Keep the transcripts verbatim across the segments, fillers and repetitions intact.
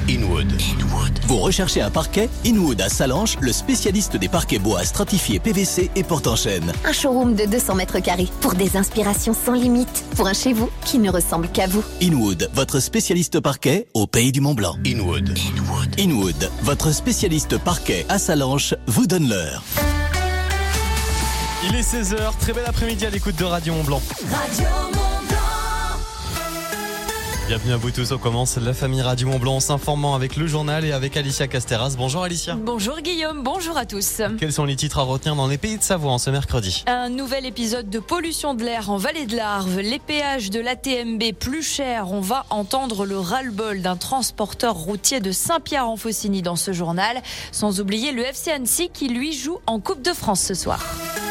Inwood. Inwood. Vous recherchez un parquet? Inwood à Sallanches, le spécialiste des parquets bois stratifiés P V C et porte-en-chêne. Un showroom de deux cents mètres carrés pour des inspirations sans limite. Pour un chez vous qui ne ressemble qu'à vous. Inwood, votre spécialiste parquet au pays du Mont-Blanc. Inwood. Inwood. Inwood, votre spécialiste parquet à Sallanches, vous donne l'heure. Il est seize heures, très bel après-midi à l'écoute de Radio Mont-Blanc. Radio Mont-Blanc. Bienvenue à vous tous, on commence la famille Radio Mont-Blanc en s'informant avec le journal et avec Alicia Casteras. Bonjour Alicia. Bonjour Guillaume, bonjour à tous. Quels sont les titres à retenir dans les pays de Savoie en ce mercredi? Un nouvel épisode de pollution de l'air en vallée de l'Arve. Les péages de l'A T M B plus chers. On va entendre le ras-le-bol d'un transporteur routier de Saint-Pierre-en-Faucigny dans ce journal. Sans oublier le F C Annecy qui lui joue en Coupe de France ce soir.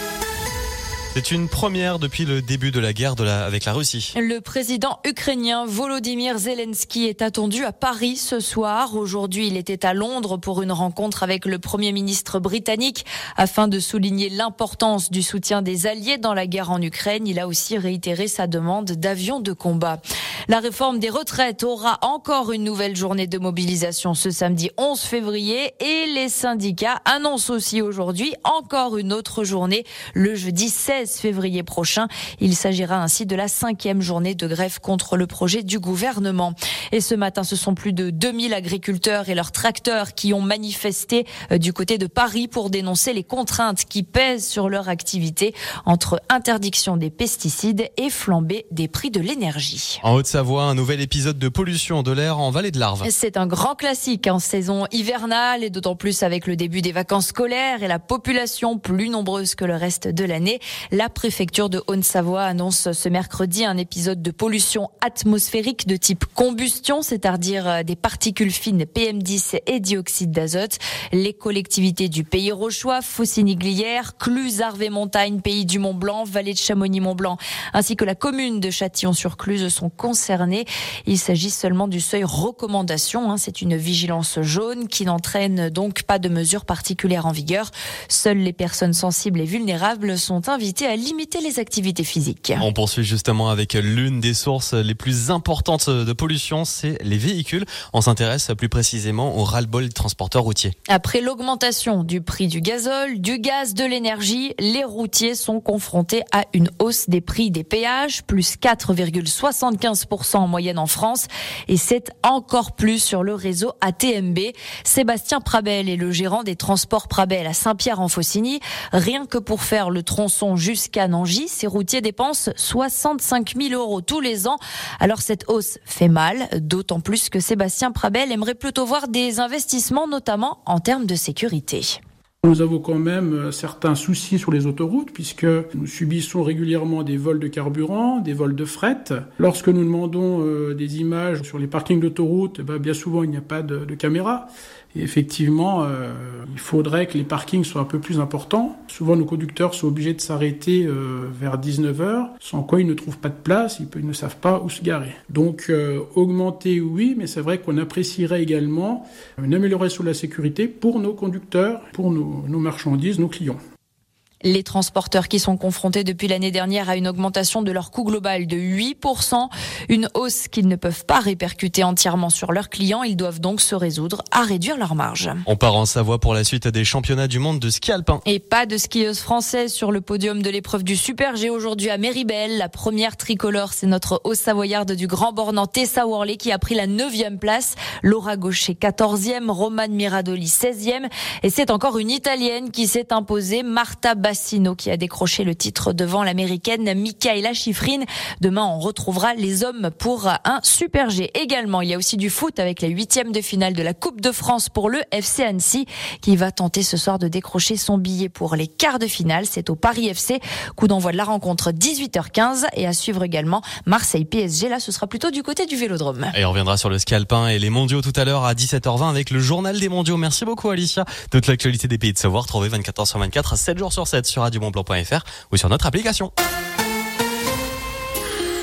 C'est une première depuis le début de la guerre de la, avec la Russie. Le président ukrainien Volodymyr Zelensky est attendu à Paris ce soir. Aujourd'hui, il était à Londres pour une rencontre avec le Premier ministre britannique afin de souligner l'importance du soutien des Alliés dans la guerre en Ukraine. Il a aussi réitéré sa demande d'avions de combat. La réforme des retraites aura encore une nouvelle journée de mobilisation ce samedi onze février et les syndicats annoncent aussi aujourd'hui encore une autre journée le jeudi seize février prochain. Il s'agira ainsi de la cinquième journée de grève contre le projet du gouvernement. Et ce matin, ce sont plus de deux mille agriculteurs et leurs tracteurs qui ont manifesté du côté de Paris pour dénoncer les contraintes qui pèsent sur leur activité entre interdiction des pesticides et flambée des prix de l'énergie. En Haute-Savoie, un nouvel épisode de pollution de l'air en vallée de l'Arve. C'est un grand classique en saison hivernale et d'autant plus avec le début des vacances scolaires et la population plus nombreuse que le reste de l'année. La préfecture de Haute-Savoie annonce ce mercredi un épisode de pollution atmosphérique de type combustion, c'est-à-dire des particules fines P M dix et dioxyde d'azote. Les collectivités du Pays Rochois, Faucigny-Glières, Cluses, Arve et Montagne, Pays du Mont-Blanc, Vallée de Chamonix-Mont-Blanc, ainsi que la commune de Châtillon-sur-Cluse sont concernées. Il s'agit seulement du seuil recommandation. C'est une vigilance jaune qui n'entraîne donc pas de mesures particulières en vigueur. Seules les personnes sensibles et vulnérables sont invitées à limiter les activités physiques. On poursuit justement avec l'une des sources les plus importantes de pollution, c'est les véhicules. On s'intéresse plus précisément au ras-le-bol des transporteurs routiers. Après l'augmentation du prix du gazole, du gaz, de l'énergie, les routiers sont confrontés à une hausse des prix des péages, plus quatre virgule soixante-quinze pour cent en moyenne en France, et c'est encore plus sur le réseau A T M B. Sébastien Prabel est le gérant des transports Prabel à Saint-Pierre-en-Faucigny. Rien que pour faire le tronçon jusqu'à Nangy, ces routiers dépensent soixante-cinq mille euros tous les ans. Alors cette hausse fait mal, d'autant plus que Sébastien Prabel aimerait plutôt voir des investissements, notamment en termes de sécurité. Nous avons quand même certains soucis sur les autoroutes puisque nous subissons régulièrement des vols de carburant, des vols de fret. Lorsque nous demandons euh, des images sur les parkings d'autoroute, bah, bien souvent il n'y a pas de, de caméra. Et effectivement, euh, il faudrait que les parkings soient un peu plus importants. Souvent, nos conducteurs sont obligés de s'arrêter euh, vers dix-neuf heures, sans quoi ils ne trouvent pas de place, ils, ils ne savent pas où se garer. Donc, euh, augmenter, oui, mais c'est vrai qu'on apprécierait également une amélioration de la sécurité pour nos conducteurs, pour nos, nos marchandises, nos clients. Les transporteurs qui sont confrontés depuis l'année dernière à une augmentation de leur coût global de huit pour cent, une hausse qu'ils ne peuvent pas répercuter entièrement sur leurs clients. Ils doivent donc se résoudre à réduire leurs marges. On part en Savoie pour la suite des championnats du monde de ski alpin. Et pas de skieuse française sur le podium de l'épreuve du Super G aujourd'hui à Méribel. La première tricolore, c'est notre Haut-Savoyarde du Grand Bornand Tessa Worley qui a pris la neuvième place. Laura Gaucher quatorzième, Romane Miradoli seizième. Et c'est encore une Italienne qui s'est imposée, Marta Bassino, qui a décroché le titre devant l'américaine Michaela Schifrin. Demain, on retrouvera les hommes pour un Super G. Également, il y a aussi du foot avec la huitième de finale de la Coupe de France pour le F C Annecy qui va tenter ce soir de décrocher son billet pour les quarts de finale. C'est au Paris F C. Coup d'envoi de la rencontre dix-huit heures quinze et à suivre également Marseille P S G. Là, ce sera plutôt du côté du Vélodrome. Et on reviendra sur le ski alpin et les mondiaux tout à l'heure à dix-sept heures vingt avec le journal des mondiaux. Merci beaucoup Alicia. Toute l'actualité des pays de Savoie, retrouvez vingt-quatre heures sur vingt-quatre, sept jours sur sept sur radio mont blanc point f r ou sur notre application.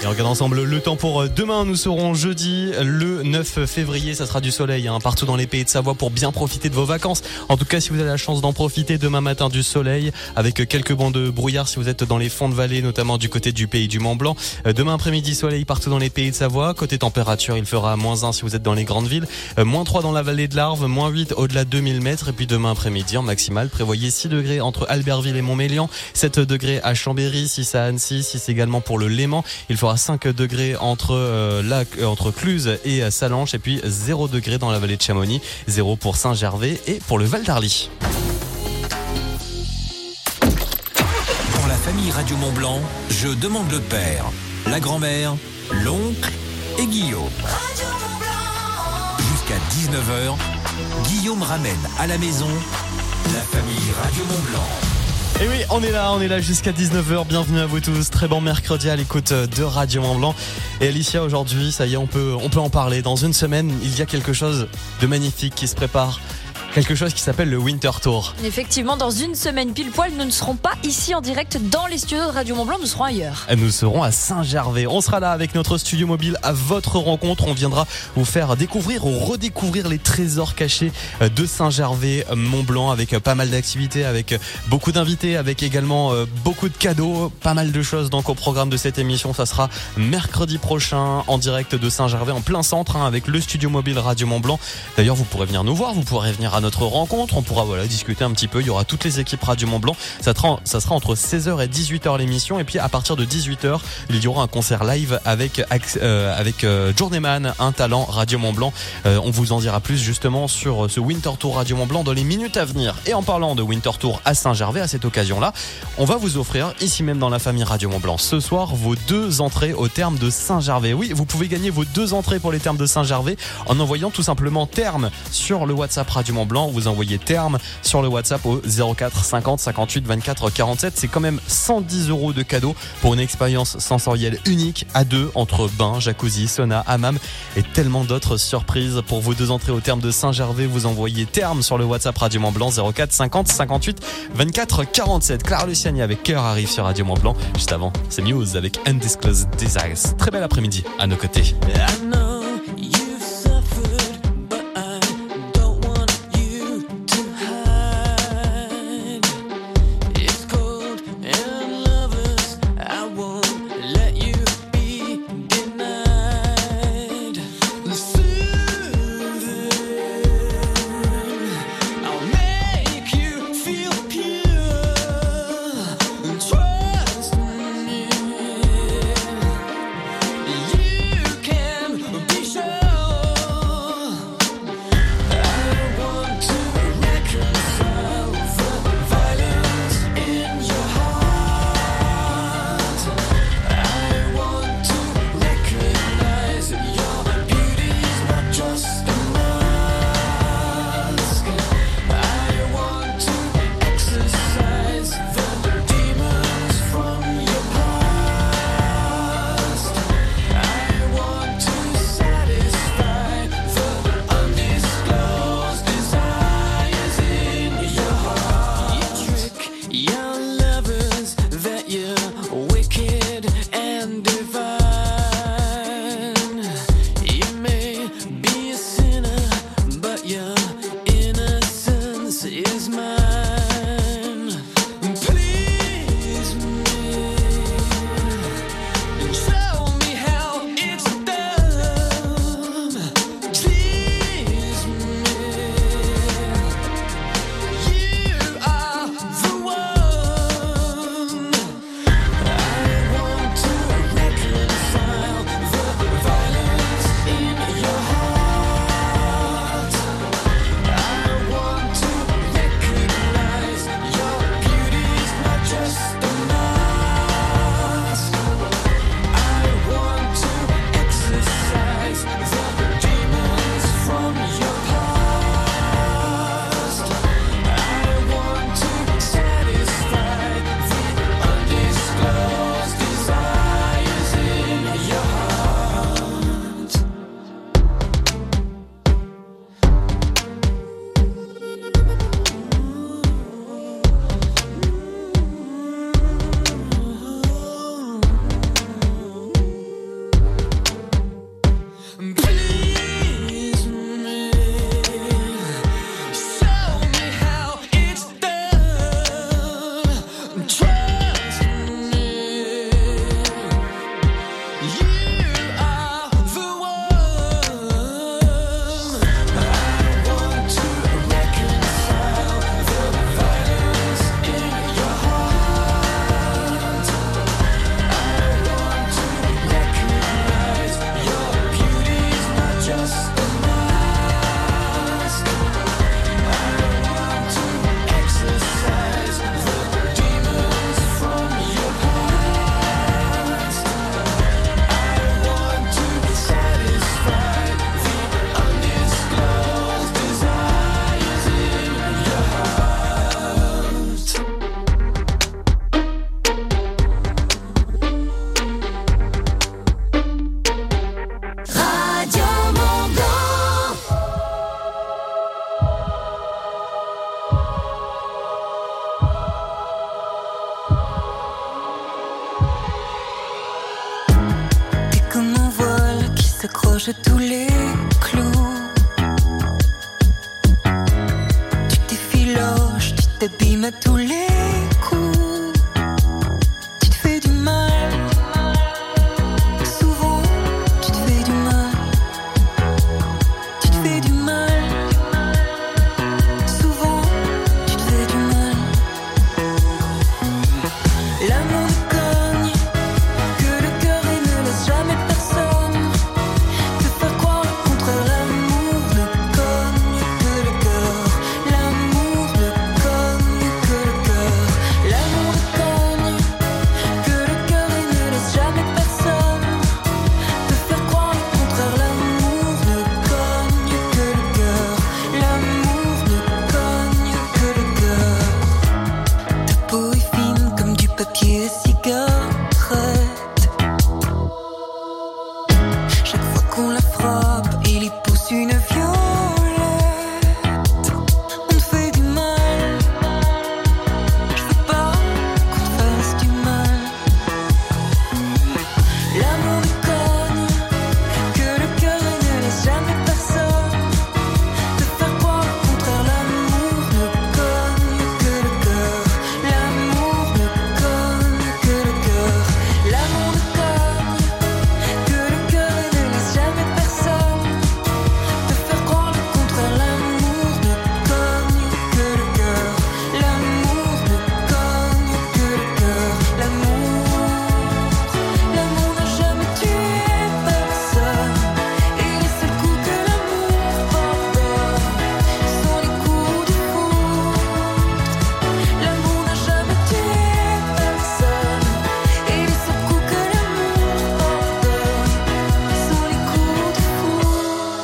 Et on regarde ensemble le temps pour demain. Nous serons jeudi le neuf février. Ça sera du soleil hein, partout dans les pays de Savoie pour bien profiter de vos vacances. En tout cas, si vous avez la chance d'en profiter, demain matin du soleil avec quelques bancs de brouillard si vous êtes dans les fonds de vallée, notamment du côté du pays du Mont Blanc. Demain après-midi, soleil partout dans les pays de Savoie. Côté température, il fera moins un si vous êtes dans les grandes villes, moins trois dans la vallée de l'Arve, moins huit au-delà de deux mille mètres. Et puis demain après-midi, en maximal, prévoyez six degrés entre Albertville et Montmélian, sept degrés à Chambéry, six à Annecy, six également pour le Léman. Il fera cinq degrés entre euh, la, entre Cluse et Sallanches et puis zéro degré dans la vallée de Chamonix, zéro pour Saint-Gervais et pour le Val d'Arly. Pour la famille Radio Mont Blanc, je demande le père, la grand-mère, l'oncle et Guillaume. Jusqu'à dix-neuf heures, Guillaume ramène à la maison la famille Radio Mont Blanc. Et oui, on est là, on est là jusqu'à dix-neuf heures. Bienvenue à vous tous. Très bon mercredi à l'écoute de Radio Mont Blanc. Et Alicia, aujourd'hui, ça y est, on peut, on peut en parler. Dans une semaine, il y a quelque chose de magnifique qui se prépare. Quelque chose qui s'appelle le Winter Tour. Effectivement, dans une semaine pile poil, nous ne serons pas ici en direct dans les studios de Radio Mont Blanc, nous serons ailleurs. Nous serons à Saint-Gervais. On sera là avec notre studio mobile à votre rencontre. On viendra vous faire découvrir ou redécouvrir les trésors cachés de Saint-Gervais, Mont-Blanc, avec pas mal d'activités, avec beaucoup d'invités, avec également beaucoup de cadeaux, pas mal de choses. Donc au programme de cette émission, ça sera mercredi prochain en direct de Saint-Gervais, en plein centre, hein, avec le studio mobile Radio Mont Blanc. D'ailleurs, vous pourrez venir nous voir, vous pourrez venir à notre rencontre, on pourra voilà discuter un petit peu, il y aura toutes les équipes Radio Mont Blanc, ça sera, ça sera entre seize heures et dix-huit heures l'émission, et puis à partir de dix-huit heures il y aura un concert live avec euh, avec euh, Journeyman, un talent Radio Mont Blanc. Euh, on vous en dira plus justement sur ce Winter Tour Radio Mont Blanc dans les minutes à venir. Et en parlant de Winter Tour à Saint-Gervais, à cette occasion-là, on va vous offrir ici même dans la famille Radio Mont Blanc ce soir vos deux entrées au terme de Saint-Gervais. Oui, vous pouvez gagner vos deux entrées pour les termes de Saint-Gervais en envoyant tout simplement terme sur le WhatsApp Radio Mont Blanc. Vous envoyez terme sur le WhatsApp au zéro quatre cinquante cinquante-huit vingt-quatre quarante-sept. C'est quand même cent dix euros de cadeau pour une expérience sensorielle unique à deux entre bain, jacuzzi, sauna, hammam et tellement d'autres surprises. Pour vos deux entrées au terme de Saint-Gervais, vous envoyez terme sur le WhatsApp Radio Mont Blanc zéro quatre cinquante cinquante-huit vingt-quatre quarante-sept. Clara Luciani avec Cœur arrive sur Radio Mont Blanc. Juste avant, c'est Muse avec Undisclosed Desires. Très bel après-midi à nos côtés. Can t'abîmes à tous les coups. Tu te fais du mal. Souvent, tu te fais du mal. Tu te fais du mal. Souvent, tu te fais du mal. L'amour ne cogne que le cœur et ne laisse jamais personne te faire croire le contraire. L'amour ne cogne que le cœur. L'amour ne cogne que le cœur. L'amour ne cogne que le cœur et ne laisse jamais personne te faire croire le contraire. L'amour ne cogne que le cœur. L'amour ne cogne que le cœur. Ta peau est fine comme du papier à cigarette. Chaque fois qu'on la frappe, il y pousse une violette. On te fait du mal. Je veux pas qu'on te fasse du mal. L'amour ne cogne que le cœur et ne laisse jamais personne te faire croire le contraire. L'amour ne cogne que le cœur. L'amour ne cogne que le cœur. L'amour ne cogne que le cœur et ne laisse jamais personne te faire croire le contraire. L'amour ne cogne que le cœur. L'amour ne cogne que le cœur. L'amour, l'amour n'a jamais tué personne. Et les seuls coups que l'amour pardonne sont les coups de foudre. L'amour n'a jamais tué personne. Et les seuls coups que l'amour pardonne sont les coups de foudre.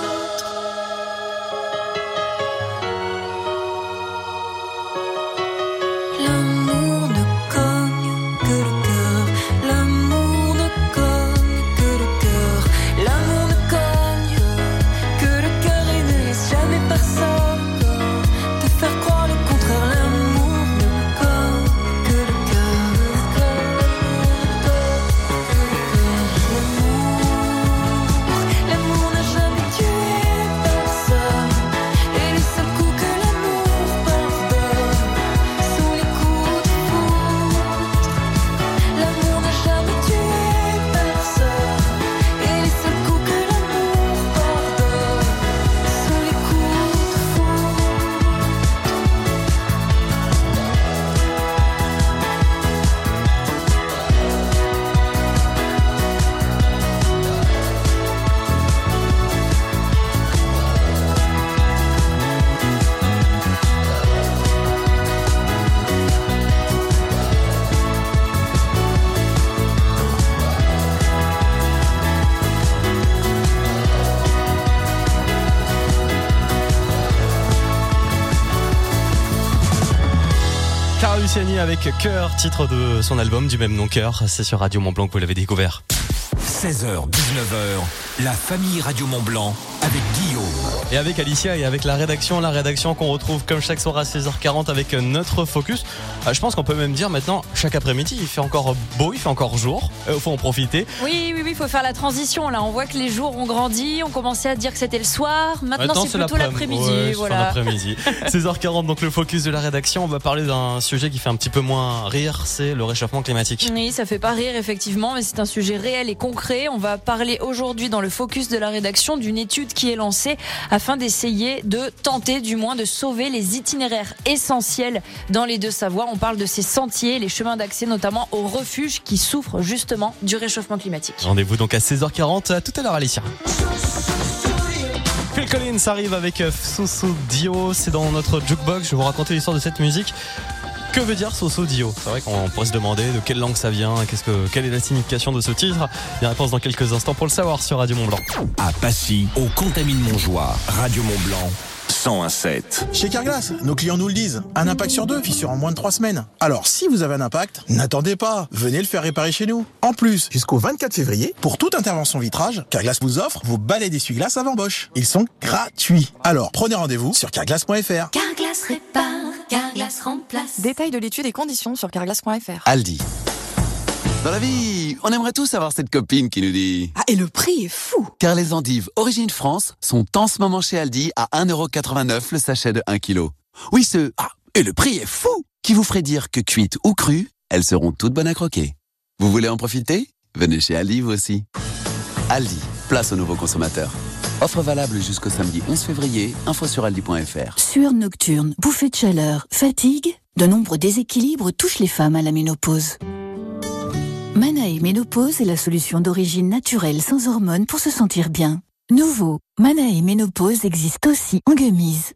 L'amour ne cogne que le cœur. L'amour ne cogne que le cœur. L'amour ne cogne que le cœur et ne laisse jamais personne te faire croire le contraire. L'amour ne cogne que le cœur. L'amour, l'amour n'a jamais tué personne. Et les seuls coups que l'amour pardonne sont les coups de foudre. L'amour n'a jamais tué personne. Et les seuls coups que l'amour pardonne sont les coups de foudre. Clara Luciani avec Cœur, titre de son album du même nom, Cœur. C'est sur Radio Mont Blanc que vous l'avez découvert. seize heures, dix-neuf heures, la famille Radio Mont Blanc avec Guillaume. Et avec Alicia et avec la rédaction, la rédaction qu'on retrouve comme chaque soir à seize heures quarante avec notre focus. Je pense qu'on peut même dire maintenant, chaque après-midi, il fait encore beau, il fait encore jour. Il faut en profiter. Oui, oui, oui, il faut faire la transition. Là, on voit que les jours ont grandi. On commençait à dire que c'était le soir. Maintenant, Maintenant, c'est plutôt l'après-midi. Ouais, voilà. c'est l'après-midi. seize heures quarante, donc le focus de la rédaction. On va parler d'un sujet qui fait un petit peu moins rire, c'est le réchauffement climatique. Oui, ça fait pas rire effectivement, mais c'est un sujet réel et concret. On va parler aujourd'hui dans le focus de la rédaction d'une étude qui est lancée afin d'essayer de tenter, du moins, de sauver les itinéraires essentiels dans les Deux-Savoies. On parle de ces sentiers, les chemins d'accès notamment aux refuges qui souffrent justement du réchauffement climatique. Rendez-vous donc à seize heures quarante. À tout à l'heure, Alicia. Phil Collins arrive avec Soso Dio. C'est dans notre jukebox. Je vais vous raconter l'histoire de cette musique. Que veut dire Soso Dio? C'est vrai qu'on pourrait se demander de quelle langue ça vient, qu'est-ce que, quelle est la signification de ce titre. Il y a une réponse dans quelques instants pour le savoir sur Radio Mont Blanc. À Passy, au Contamine-Montjoie, Radio Mont Blanc, cent un sept. Chez Carglass, nos clients nous le disent. Un impact sur deux, fissure en moins de trois semaines. Alors, si vous avez un impact, n'attendez pas. Venez le faire réparer chez nous. En plus, jusqu'au vingt-quatre février, pour toute intervention vitrage, Carglass vous offre vos balais d'essuie-glace avant Bosch. Ils sont gratuits. Alors, prenez rendez-vous sur carglass point f r. Carglass répare, Carglass remplace. Détails de l'étude et conditions sur carglass point f r. Aldi. Dans la vie, on aimerait tous avoir cette copine qui nous dit... Ah, et le prix est fou! Car les endives Origine France sont en ce moment chez Aldi à un euro quatre-vingt-neuf le sachet de un kilo. Oui, ce... Ah, Et le prix est fou, qui vous ferait dire que cuites ou crues, elles seront toutes bonnes à croquer. Vous voulez en profiter? Venez chez Aldi vous aussi. Aldi, place aux nouveaux consommateurs. Offre valable jusqu'au samedi onze février, info sur aldi point f r. Sueur nocturne, bouffée de chaleur, fatigue, de nombreux déséquilibres touchent les femmes à la ménopause. Manae Ménopause est la solution d'origine naturelle sans hormones pour se sentir bien. Nouveau, Manae Ménopause existe aussi en gummies.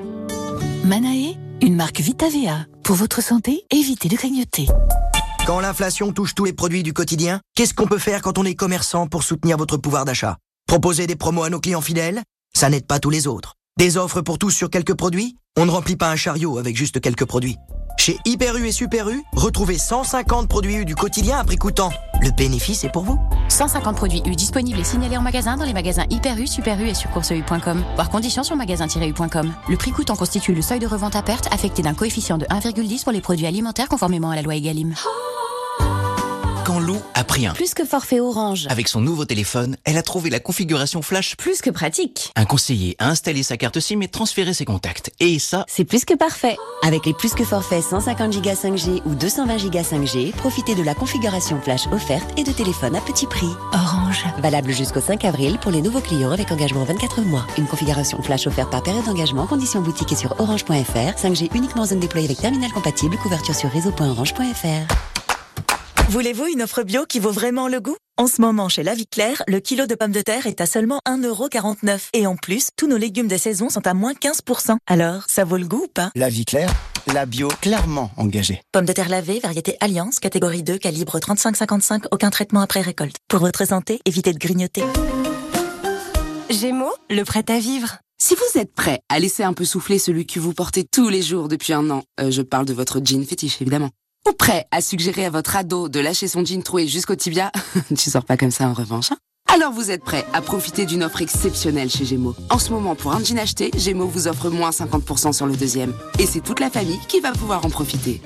Manae, une marque Vitavea. Pour votre santé, évitez de grignoter. Quand l'inflation touche tous les produits du quotidien, qu'est-ce qu'on peut faire quand on est commerçant pour soutenir votre pouvoir d'achat? Proposer des promos à nos clients fidèles? Ça n'aide pas tous les autres. Des offres pour tous sur quelques produits? On ne remplit pas un chariot avec juste quelques produits. Chez Hyper U et Super U, retrouvez cent cinquante produits U du quotidien à prix coûtant. Le bénéfice est pour vous. cent cinquante produits U disponibles et signalés en magasin dans les magasins Hyper U, Super U et sur course u point com. Voir conditions sur magasin tiret u point com. Le prix coûtant constitue le seuil de revente à perte affecté d'un coefficient de un virgule dix pour les produits alimentaires conformément à la loi Egalim. Quand Lou a pris un Plus que forfait Orange. Avec son nouveau téléphone, elle a trouvé la configuration flash Plus que pratique. Un conseiller a installé sa carte SIM et transféré ses contacts. Et ça, c'est plus que parfait. Avec les plus que forfaits cent cinquante giga cinq G ou deux cent vingt giga cinq G, profitez de la configuration flash offerte et de téléphone à petit prix. Orange. Valable jusqu'au cinq avril pour les nouveaux clients avec engagement vingt-quatre mois. Une configuration flash offerte par période d'engagement, conditions boutique et sur orange point f r. cinq G uniquement en zone déployée avec terminal compatible, couverture sur réseau point orange point f r. Voulez-vous une offre bio qui vaut vraiment le goût? En ce moment, chez La Vie Claire, le kilo de pommes de terre est à seulement un euro quarante-neuf. Et en plus, tous nos légumes de saison sont à moins quinze pour cent. Alors, ça vaut le goût ou pas? La Vie Claire, la bio clairement engagée. Pommes de terre lavées, variété Alliance, catégorie deux, calibre trente-cinq cinquante-cinq, aucun traitement après récolte. Pour votre santé, évitez de grignoter. Gémeaux, le prêt à vivre. Si vous êtes prêt à laisser un peu souffler celui que vous portez tous les jours depuis un an, euh, je parle de votre jean fétiche évidemment, ou prêt à suggérer à votre ado de lâcher son jean troué jusqu'au tibia, tu sors pas comme ça en revanche, hein? Alors vous êtes prêt à profiter d'une offre exceptionnelle chez Gémeaux. En ce moment, pour un jean acheté, Gémeaux vous offre moins cinquante pour cent sur le deuxième. Et c'est toute la famille qui va pouvoir en profiter.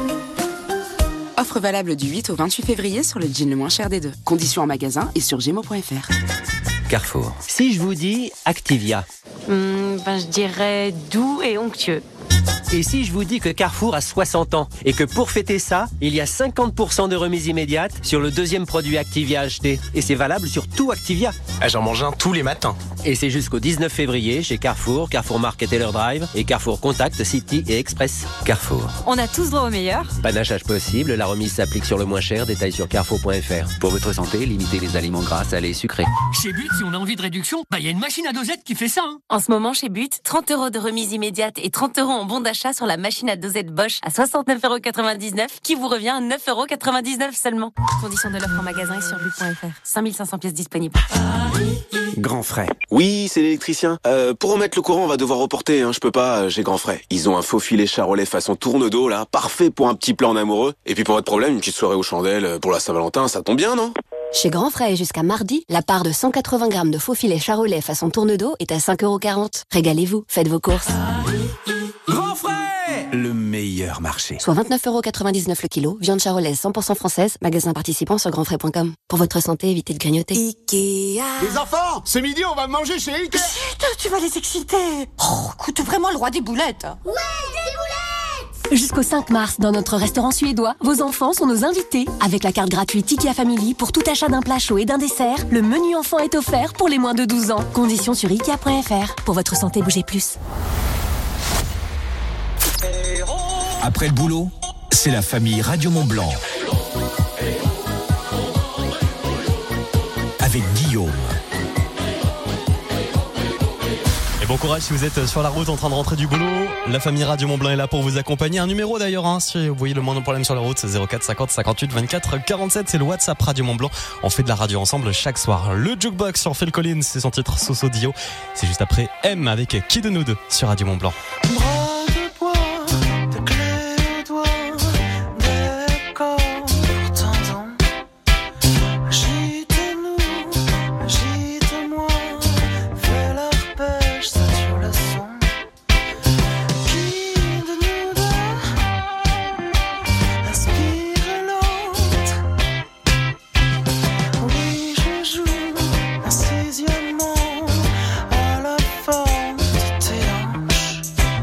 Offre valable du huit au vingt-huit février sur le jean le moins cher des deux. Conditions en magasin et sur gémeaux point f r. Carrefour. Si je vous dis Activia. Hum, ben je dirais doux et onctueux. Et si je vous dis que Carrefour a soixante ans et que pour fêter ça, il y a cinquante pour cent de remise immédiate sur le deuxième produit Activia acheté. Et c'est valable sur tout Activia. Ah, j'en mange un tous les matins. Et c'est jusqu'au dix-neuf février chez Carrefour, Carrefour Market et Taylor Drive et Carrefour Contact, City et Express. Carrefour. On a tous droit au meilleur. Panachage possible, la remise s'applique sur le moins cher, détail sur carrefour point f r. Pour votre santé, limitez les aliments gras, salés et sucrés. Chez But, si on a envie de réduction, bah il y a une machine à dosette qui fait ça. Hein. En ce moment, chez But, trente euros de remise immédiate et trente euros en bon d'achat sur la machine à dosette Bosch à soixante-neuf euros quatre-vingt-dix-neuf, qui vous revient à neuf euros quatre-vingt-dix-neuf seulement. Conditions de l'offre en magasin et sur but point f r. cinq mille cinq cents pièces disponibles. Grand frais. Oui, c'est l'électricien. Euh, pour remettre le courant, on va devoir reporter, hein. Je peux pas, euh, j'ai grand frais. Ils ont un faux filet Charolais façon tourne-dos, là, parfait pour un petit plan en amoureux. Et puis pour votre problème, une petite soirée aux chandelles pour la Saint-Valentin, ça tombe bien, non? Chez Grand Frais et jusqu'à mardi, la part de cent quatre-vingts grammes de faux filet Charolais façon tourne-dos est à cinq euros quarante. Régalez-vous, faites vos courses. Grand frais, le meilleur marché. Soit vingt-neuf euros quatre-vingt-dix-neuf le kilo, viande charolaise cent pour cent française, magasin participant sur grand frais point com. Pour votre santé, évitez de grignoter. Ikea. Les enfants, ce midi on va manger chez Ikea. Chut, tu vas les exciter. Oh, écoute, vraiment le roi des boulettes. Ouais, des boulettes. Jusqu'au cinq mars, dans notre restaurant suédois, vos enfants sont nos invités. Avec la carte gratuite Ikea Family, pour tout achat d'un plat chaud et d'un dessert, le menu enfant est offert pour les moins de douze ans. Conditions sur ikea point f r. Pour votre santé, bougez plus. Après le boulot, c'est la famille Radio Mont-Blanc. Avec Guillaume. Et bon courage si vous êtes sur la route en train de rentrer du boulot. La famille Radio Mont-Blanc est là pour vous accompagner. Un numéro d'ailleurs, hein, si vous voyez le moindre problème sur la route, c'est zéro quatre cinquante cinquante-huit vingt-quatre quarante-sept. C'est le WhatsApp Radio Mont-Blanc. On fait de la radio ensemble chaque soir. Le Jukebox sur Phil Collins, c'est son titre Soso Dio. C'est juste après M avec Qui de nous deux sur Radio Mont-Blanc. À la forme de tes hanches.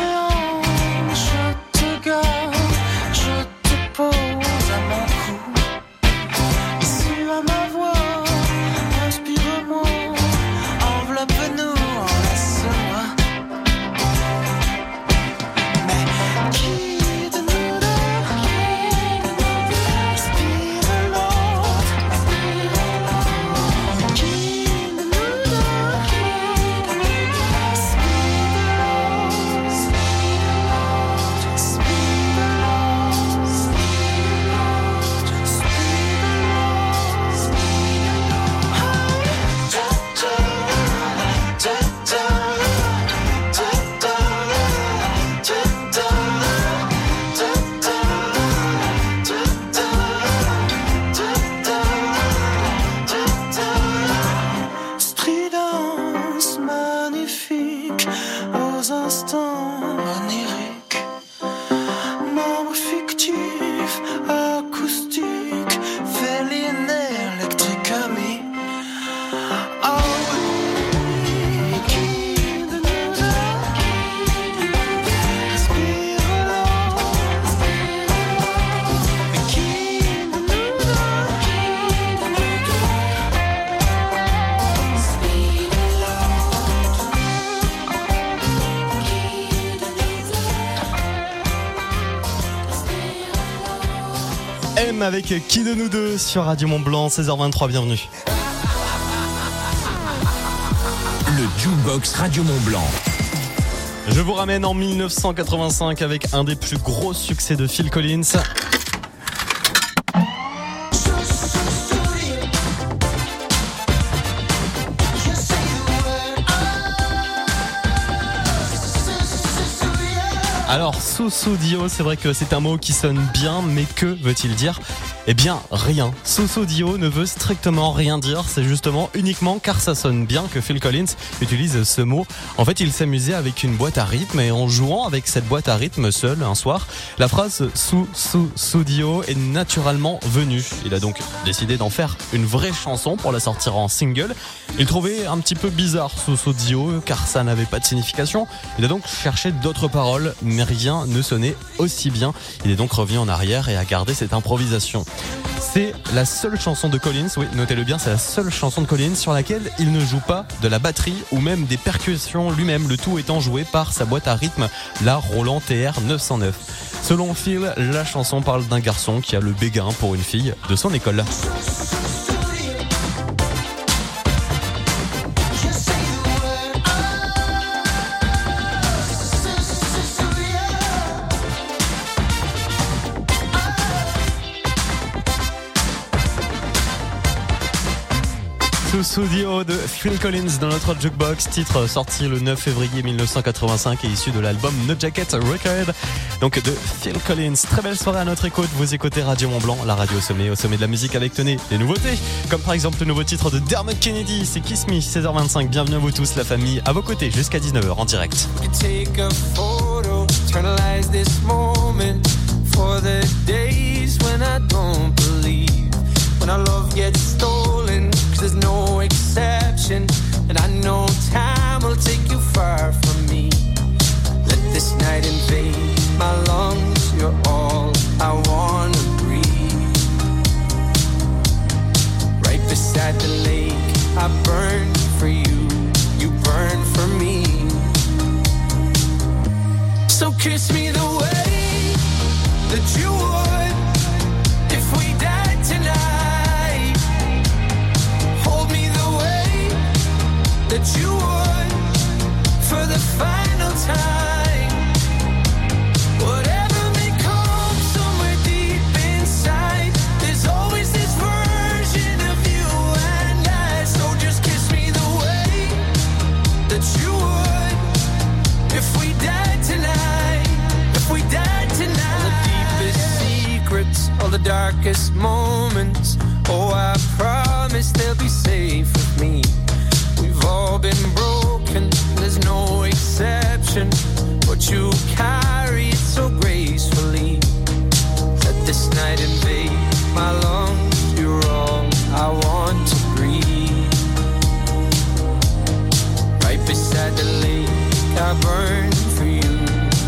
je te garde, je te pose à mon cou. Ici à ma voix, inspire-moi, enveloppe-nous, enlace-moi. Mais qui de nous deux, inspire l'autre, qui de nous deux, stridence magnifique aux instants oniriques, membre fictif, acoustique, féline électrique ami. Ah oui, qui de nous deux inspire l'autre, mais qui de nous deux M avec Qui de nous deux sur Radio Mont-Blanc, seize heures vingt-trois, bienvenue. Le Jukebox Radio Mont-Blanc. Je vous ramène en mille neuf cent quatre-vingt-cinq avec un des plus gros succès de Phil Collins. Alors, Sussudio, c'est vrai que c'est un mot qui sonne bien, mais que veut-il dire ? Eh bien, rien. Sussudio ne veut strictement rien dire, c'est justement uniquement car ça sonne bien que Phil Collins utilise ce mot. En fait, il s'amusait avec une boîte à rythme et en jouant avec cette boîte à rythme seul un soir, la phrase Sussudio est naturellement venue. Il a donc décidé d'en faire une vraie chanson pour la sortir en single. Il trouvait un petit peu bizarre Sussudio car ça n'avait pas de signification. Il a donc cherché d'autres paroles, mais rien ne sonnait aussi bien. Il est donc revenu en arrière et a gardé cette improvisation. C'est la seule chanson de Collins, oui, notez-le bien, c'est la seule chanson de Collins sur laquelle il ne joue pas de la batterie ou même des percussions lui-même, le tout étant joué par sa boîte à rythme, la Roland T R neuf cent neuf. Selon Phil, la chanson parle d'un garçon qui a le béguin pour une fille de son école. Sussudio de Phil Collins dans notre Jukebox, titre sorti le neuf février mille neuf cent quatre-vingt-cinq et issu de l'album No Jacket Record, donc de Phil Collins. Très belle soirée à notre écoute, vous écoutez Radio Mont-Blanc, la radio au sommet, au sommet de la musique avec, tenez, des nouveautés, comme par exemple le nouveau titre de Dermot Kennedy, c'est Kiss Me, seize heures vingt-cinq, bienvenue à vous tous, la famille, à vos côtés jusqu'à dix-neuf heures en direct. When our love gets stolen, 'cause there's no exception. And I know time will take you far from me. Let this night invade my lungs, you're all I wanna breathe. Right beside the lake, I burn for you, you burn for me. So kiss me the way that you would if we died tonight. That you would for the final time. Whatever may come somewhere deep inside, there's always this version of you and I. So just kiss me the way that you would if we died tonight. If we died tonight. All the deepest secrets, all the darkest moments. Oh, I promise they'll be safe with me. We've all been broken, there's no exception, but you carry it so gracefully. Let this night invade my lungs, you're all I want to breathe. Right beside the lake, I burn for you,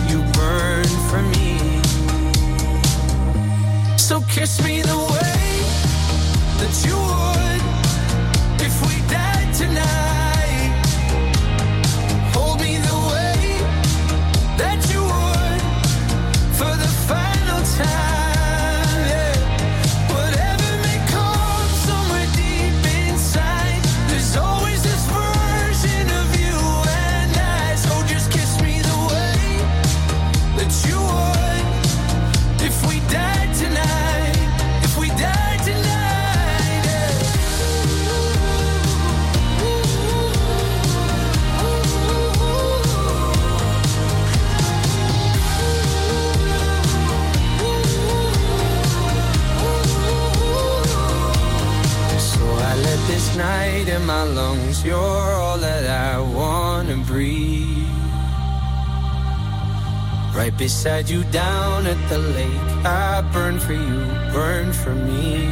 kiss me the way that you would if we died tonight. Hold me the way that you would for the final time. Yeah. Whatever may come somewhere deep inside, there's always this version of you and I. So just kiss me the way that you would if we died tonight. If we died tonight. Yeah. So I let this night in my lungs, you're all that I wanna breathe. Right beside you down at the lake, I burn for you, burn for me.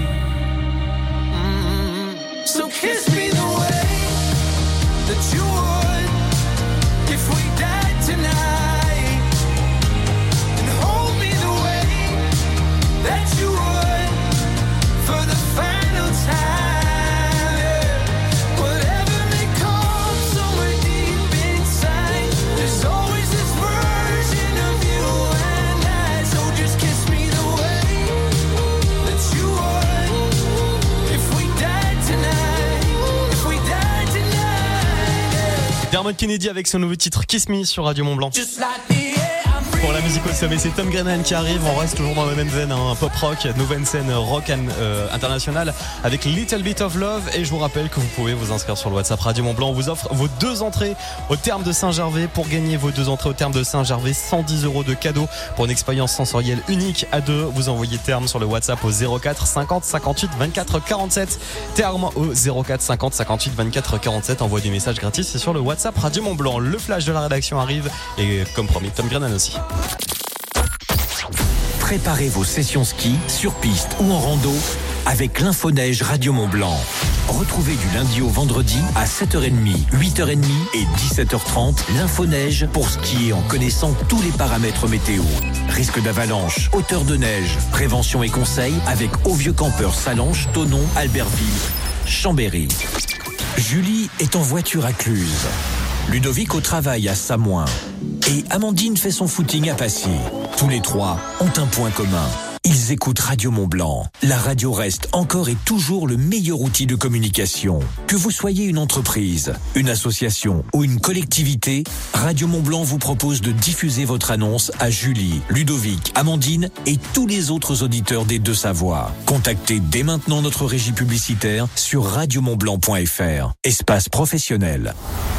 Mm-hmm. So kiss me the way that you would if we died tonight, and hold me the way that you would for the final time. Yeah. Whatever may come somewhere deep inside, there's always this version of you and I. So just kiss me the way that you would if we died tonight. If we died tonight. Yeah. Dermot Kennedy avec son nouveau titre Kiss Me sur Radio Mont Blanc. Just like the air I'm breathing. Pour la musique au sommet, c'est Tom Grennan qui arrive. On reste toujours dans la même veine, hein, pop rock, nouvelle scène rock euh, internationale avec Little Bit of Love. Et je vous rappelle que vous pouvez vous inscrire sur le WhatsApp Radio Mont Blanc. On vous offre vos deux entrées au terme de Saint-Gervais. Pour gagner vos deux entrées au terme de Saint-Gervais, cent dix euros de cadeaux pour une expérience sensorielle unique à deux. Vous envoyez terme sur le WhatsApp au zéro quatre cinquante cinquante-huit vingt-quatre quarante-sept. Terme au zéro quatre cinquante cinquante-huit vingt-quatre quarante-sept. Envoie des messages gratis, c'est sur le WhatsApp Radio Mont Blanc. Le flash de la rédaction arrive et comme promis, Tom Grennan aussi. Préparez vos sessions ski sur piste ou en rando avec l'Infoneige Radio Mont Blanc. Retrouvez du lundi au vendredi à sept heures trente, huit heures trente et dix-sept heures trente l'Infoneige pour skier en connaissant tous les paramètres météo. Risque d'avalanche, hauteur de neige, prévention et conseils avec Au Vieux Campeur Salanches, Thonon, Albertville, Chambéry. Julie est en voiture à Cluse. Ludovic au travail à Samoin. Et Amandine fait son footing à Passy. Tous les trois ont un point commun. Ils écoutent Radio Mont Blanc. La radio reste encore et toujours le meilleur outil de communication. Que vous soyez une entreprise, une association ou une collectivité, Radio Mont Blanc vous propose de diffuser votre annonce à Julie, Ludovic, Amandine et tous les autres auditeurs des Deux-Savoies. Contactez dès maintenant notre régie publicitaire sur radio mont blanc point f r. Espace professionnel.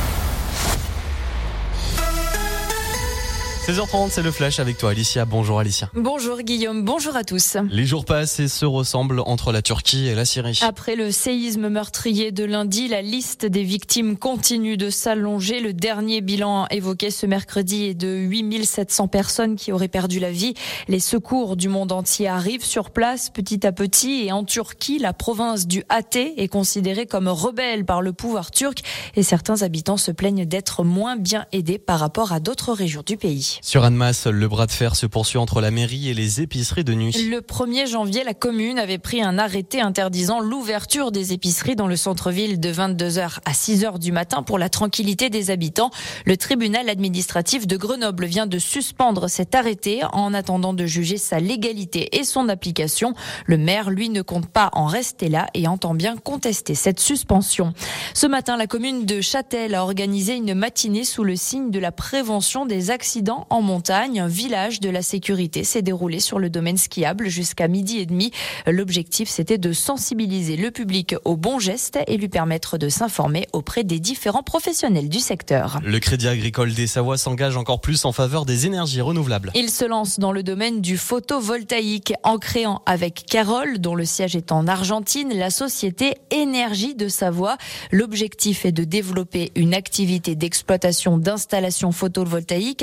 seize heures trente, c'est le flash avec toi Alicia. Bonjour Alicia. Bonjour Guillaume, bonjour à tous. Les jours passent et se ressemblent entre la Turquie et la Syrie. Après le séisme meurtrier de lundi, la liste des victimes continue de s'allonger. Le dernier bilan évoqué ce mercredi est de huit mille sept cents personnes qui auraient perdu la vie. Les secours du monde entier arrivent sur place petit à petit et en Turquie, la province du Hatay est considérée comme rebelle par le pouvoir turc et certains habitants se plaignent d'être moins bien aidés par rapport à d'autres régions du pays. Sur Annemasse, le bras de fer se poursuit entre la mairie et les épiceries de nuit. Le premier janvier, la commune avait pris un arrêté interdisant l'ouverture des épiceries dans le centre-ville de vingt-deux heures à six heures du matin pour la tranquillité des habitants. Le tribunal administratif de Grenoble vient de suspendre cet arrêté en attendant de juger sa légalité et son application. Le maire, lui, ne compte pas en rester là et entend bien contester cette suspension. Ce matin, la commune de Châtel a organisé une matinée sous le signe de la prévention des accidents en montagne. Un village de la sécurité s'est déroulé sur le domaine skiable jusqu'à midi et demi. L'objectif, c'était de sensibiliser le public aux bons gestes et lui permettre de s'informer auprès des différents professionnels du secteur. Le Crédit Agricole des Savoies s'engage encore plus en faveur des énergies renouvelables. Il se lance dans le domaine du photovoltaïque en créant avec Carole, dont le siège est en Argentine, la société Énergie de Savoie. L'objectif est de développer une activité d'exploitation d'installations photovoltaïques à destination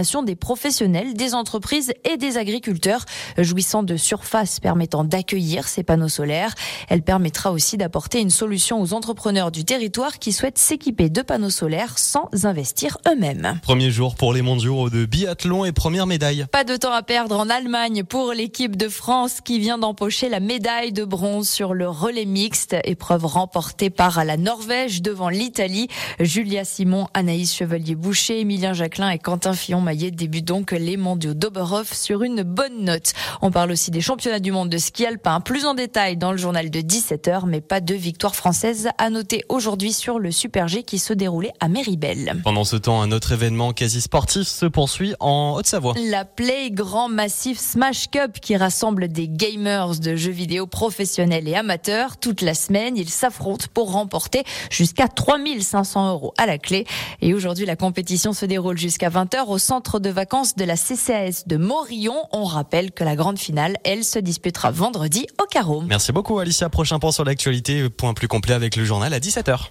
destination des professionnels, des entreprises et des agriculteurs, jouissant de surfaces permettant d'accueillir ces panneaux solaires. Elle permettra aussi d'apporter une solution aux entrepreneurs du territoire qui souhaitent s'équiper de panneaux solaires sans investir eux-mêmes. Premier jour pour les mondiaux de biathlon et première médaille. Pas de temps à perdre en Allemagne pour l'équipe de France qui vient d'empocher la médaille de bronze sur le relais mixte, épreuve remportée par la Norvège devant l'Italie. Julia Simon, Anaïs Chevalier-Boucher, Emilien Jacquelin et Quentin Fillon-Maillet débutent donc les mondiaux d'Oberhof sur une bonne note. On parle aussi des championnats du monde de ski alpin plus en détail dans le journal de dix-sept heures, mais pas de victoire française à noter aujourd'hui sur le Super G qui se déroulait à Méribel. Pendant ce temps, un autre événement quasi sportif se poursuit en Haute-Savoie. La Play Grand Massif Smash Cup qui rassemble des gamers de jeux vidéo professionnels et amateurs. Toute la semaine, ils s'affrontent pour remporter jusqu'à trois mille cinq cents euros à la clé. Et aujourd'hui, la compétition se déroule jusqu'à vingt heures au centre de vacances de la C C A S de Morillon. On rappelle que la grande finale, elle, se disputera vendredi au Carreau. Merci beaucoup Alicia. Prochain point sur l'actualité, point plus complet avec le journal à dix-sept heures.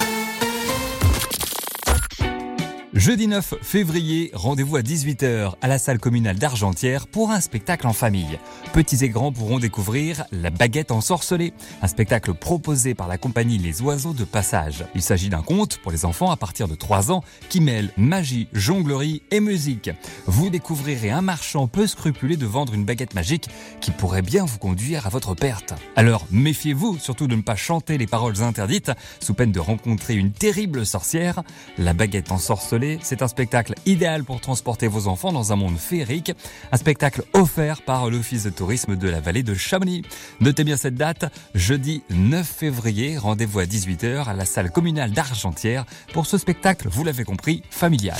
Jeudi neuf février, rendez-vous à dix-huit heures à la salle communale d'Argentière pour un spectacle en famille. Petits et grands pourront découvrir La Baguette ensorcelée, un spectacle proposé par la compagnie Les Oiseaux de Passage. Il s'agit d'un conte pour les enfants à partir de trois ans qui mêle magie, jonglerie et musique. Vous découvrirez un marchand peu scrupuleux de vendre une baguette magique qui pourrait bien vous conduire à votre perte. Alors méfiez-vous surtout de ne pas chanter les paroles interdites sous peine de rencontrer une terrible sorcière. La Baguette ensorcelée, c'est un spectacle idéal pour transporter vos enfants dans un monde féerique. Un spectacle offert par l'Office de tourisme de la vallée de Chamonix. Notez bien cette date, jeudi neuf février, rendez-vous à dix-huit heures à la salle communale d'Argentière pour ce spectacle, vous l'avez compris, familial.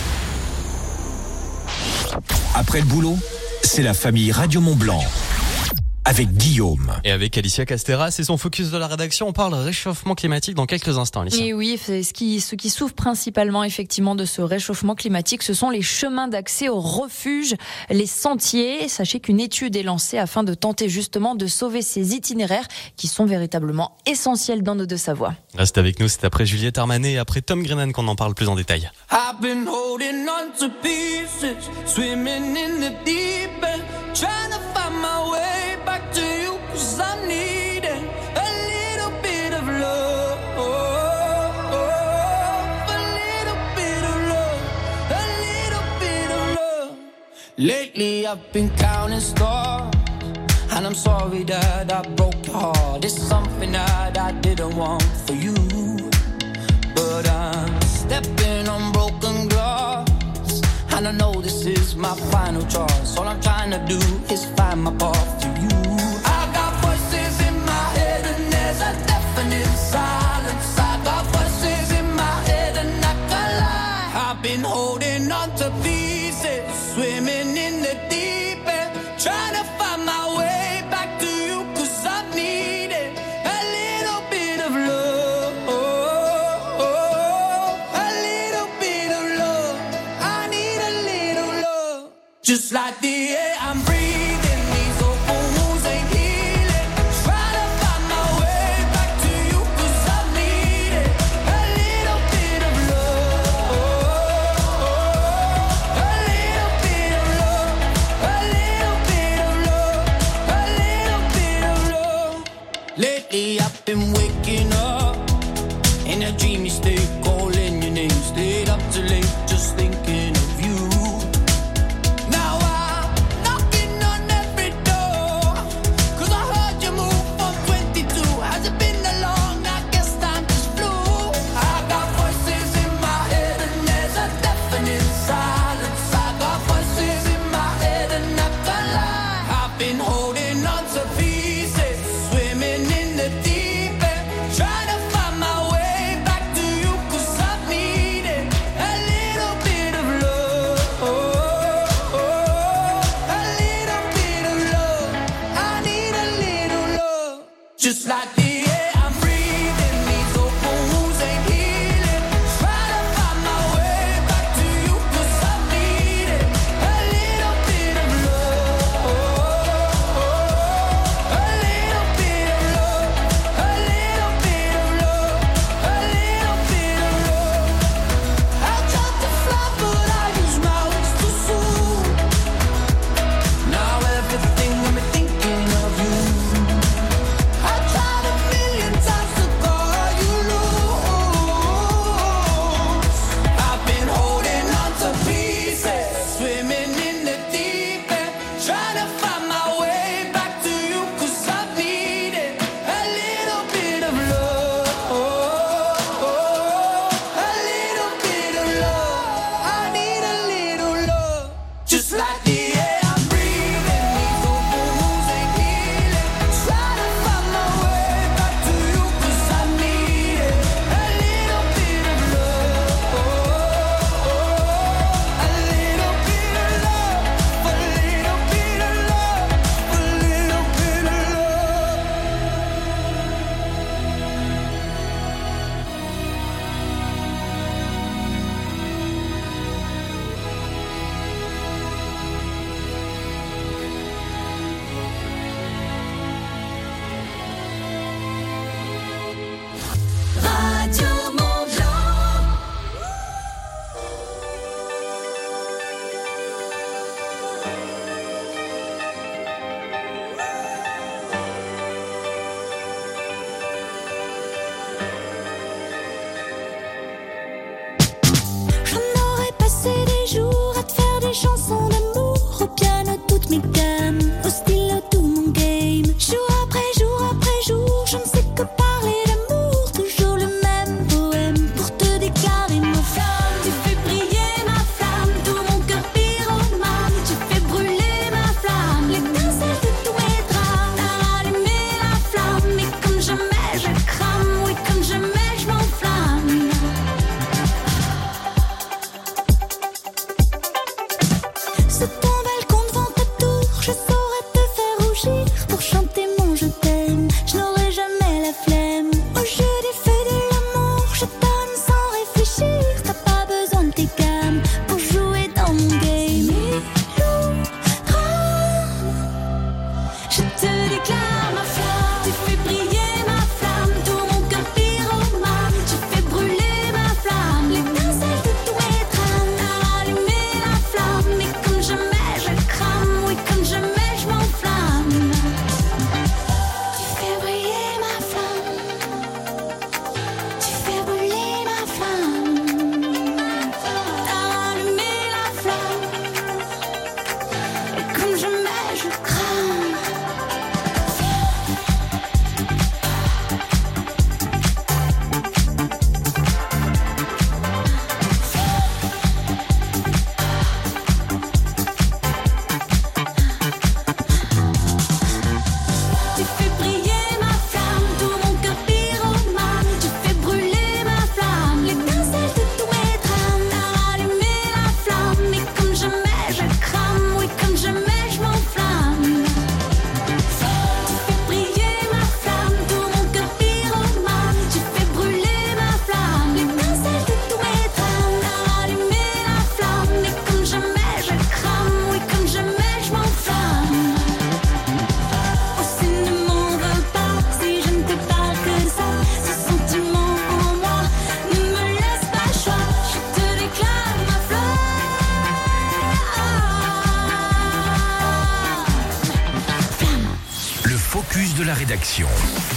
Après le boulot, c'est la famille Radio Mont-Blanc. Avec Guillaume. Et avec Alicia Castera, c'est son focus de la rédaction. On parle réchauffement climatique dans quelques instants, Alicia. Et oui, ce qui, ce qui souffre principalement effectivement de ce réchauffement climatique, ce sont les chemins d'accès aux refuges, les sentiers. Sachez qu'une étude est lancée afin de tenter justement de sauver ces itinéraires qui sont véritablement essentiels dans nos Deux-Savoies. Reste avec nous, c'est après Juliette Armanet et après Tom Grennan qu'on en parle plus en détail. I've been holding on to pieces, swimming in the deep end, trying to find my way back to you, 'cause I'm needing a little bit of love, a little bit of love, a little bit of love. Lately I've been counting stars, and I'm sorry that I broke your heart. It's something that I didn't want for you, but I'm stepping on broken glass, and I know this is my final choice. All I'm trying to do is find my path to you. I got voices in my head and there's a deafening silence. I got voices in my head and I can't lie. I've been holding on to pieces, swimming in the deep end, trying to find my way back to you, 'cause I've needed a little bit of love, a little bit of love. I need a little love, just like the air I'm breathing. These open wounds ain't healing. Try to find my way back to you, 'cause I need it. A little bit of love, a little bit of love, a little bit of love, a little bit of love. Lately I've been waking up in a dreamy state, calling your name, stayed up too late, just thinking of you. Now I'm knocking on every door, 'cause I heard you move from twenty-two. Has it been that long? I guess time just flew. I got voices in my head and there's a deafening silence. I got voices in my head and I can't lie. I've been holding on to pieces, swimming in the deep end, trying to find my way back to you, 'cause I've needed a little bit of love, a little bit of love. I need a little love, just like the air I'm breathing. These open wounds ain't healing. Try to find my way back to you, 'cause I've needed a little bit of love, a little bit of love, a little bit of love, a little bit of love. I tried to fly but I use my wings to Sur ton balcon devant ta tour, je saurais te faire rougir. Pour chanter mon je t'aime, je n'aurai jamais la flemme. Au jeu des feux de l'amour, je donne sans réfléchir. T'as pas besoin de tes gammes pour jouer dans mon game. Je te déclare ma flamme, tu fais briller ma flamme, tout mon cœur pyromane, tu fais brûler ma flamme, l'étincelle de tous mes trames, t'as allumé la flamme, et comme jamais je crame, oui comme jamais je m'enflamme. Tu fais briller ma flamme, tu fais brûler ma flamme, t'as allumé la flamme, et comme jamais je crame. Tu fais briller ma flamme, tout mon cœur pyromane, tu fais brûler ma flamme, l'étincelle de tous mes trames, t'as allumé la flamme, et comme jamais je crame, oui comme jamais je m'enflamme. Tu fais briller ma flamme, tout mon cœur pyromane, tu fais brûler ma flamme, l'étincelle de tous mes trames, t'as allumé la flamme, et comme jamais je crame, oui comme jamais je m'enflamme. Oh, ne m'en veux pas si je ne te parle que de ça. Ce sentiment en moi ne me laisse pas le choix. Je te déclare ma Le focus de la rédaction.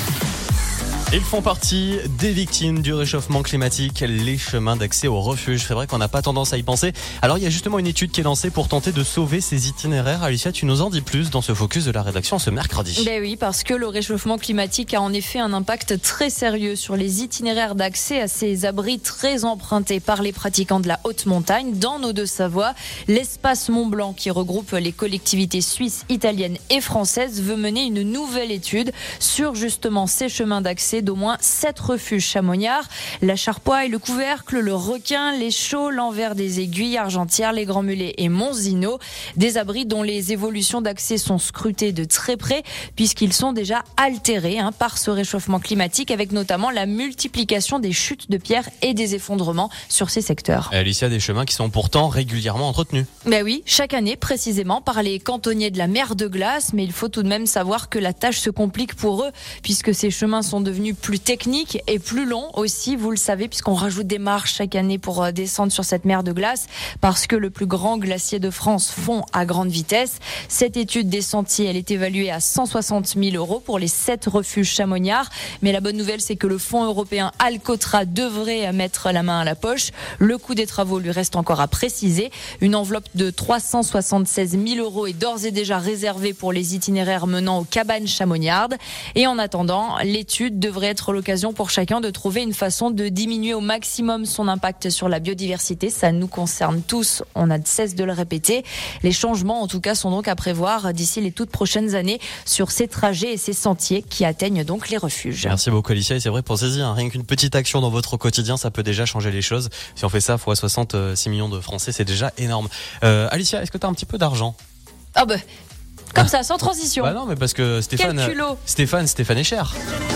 Ils font partie des victimes du réchauffement climatique, les chemins d'accès au refuge. C'est vrai qu'on n'a pas tendance à y penser. Alors il y a justement une étude qui est lancée pour tenter de sauver ces itinéraires. Alicia, tu nous en dis plus dans ce focus de la rédaction ce mercredi. Ben oui, parce que le réchauffement climatique a en effet un impact très sérieux sur les itinéraires d'accès à ces abris très empruntés par les pratiquants de la haute montagne. Dans nos Deux-Savoie, l'espace Mont-Blanc, qui regroupe les collectivités suisses, italiennes et françaises, veut mener une nouvelle étude sur justement ces chemins d'accès d'au moins sept refuges chamoniards: la Charpoix et le Couvercle, le Requin, les Chaux, l'Envers des Aiguilles, Argentières, les Grands Mulets et Montzino. Des abris dont les évolutions d'accès sont scrutées de très près puisqu'ils sont déjà altérés hein, par ce réchauffement climatique, avec notamment la multiplication des chutes de pierres et des effondrements sur ces secteurs. Et Alicia, des chemins qui sont pourtant régulièrement entretenus. Ben oui, chaque année précisément par les cantonniers de la mer de glace, mais il faut tout de même savoir que la tâche se complique pour eux puisque ces chemins sont devenus plus techniques et plus longs aussi, vous le savez, puisqu'on rajoute des marches chaque année pour descendre sur cette mer de glace parce que le plus grand glacier de France fond à grande vitesse. Cette étude des sentiers, elle est évaluée à cent soixante mille euros pour les sept refuges chamoniards, mais la bonne nouvelle, c'est que le fonds européen Alcotra devrait mettre la main à la poche. Le coût des travaux lui reste encore à préciser. Une enveloppe de trois cent soixante-seize mille euros est d'ores et déjà réservée pour les itinéraires menant aux cabanes chamoniardes. Et en attendant, l'étude devrait être l'occasion pour chacun de trouver une façon de diminuer au maximum son impact sur la biodiversité. Ça nous concerne tous, on a de cesse de le répéter. Les changements en tout cas sont donc à prévoir d'ici les toutes prochaines années sur ces trajets et ces sentiers qui atteignent donc les refuges. Merci beaucoup Alicia, et c'est vrai, pensez-y, hein, rien qu'une petite action dans votre quotidien, ça peut déjà changer les choses. Si on fait ça fois soixante-six millions de Français, c'est déjà énorme. Euh, Alicia, est-ce que tu as un petit peu d'argent? Ah bah, comme ça, sans transition. Bah non, mais parce que Stéphane, Quel culot. Stéphane, Stéphane est cher.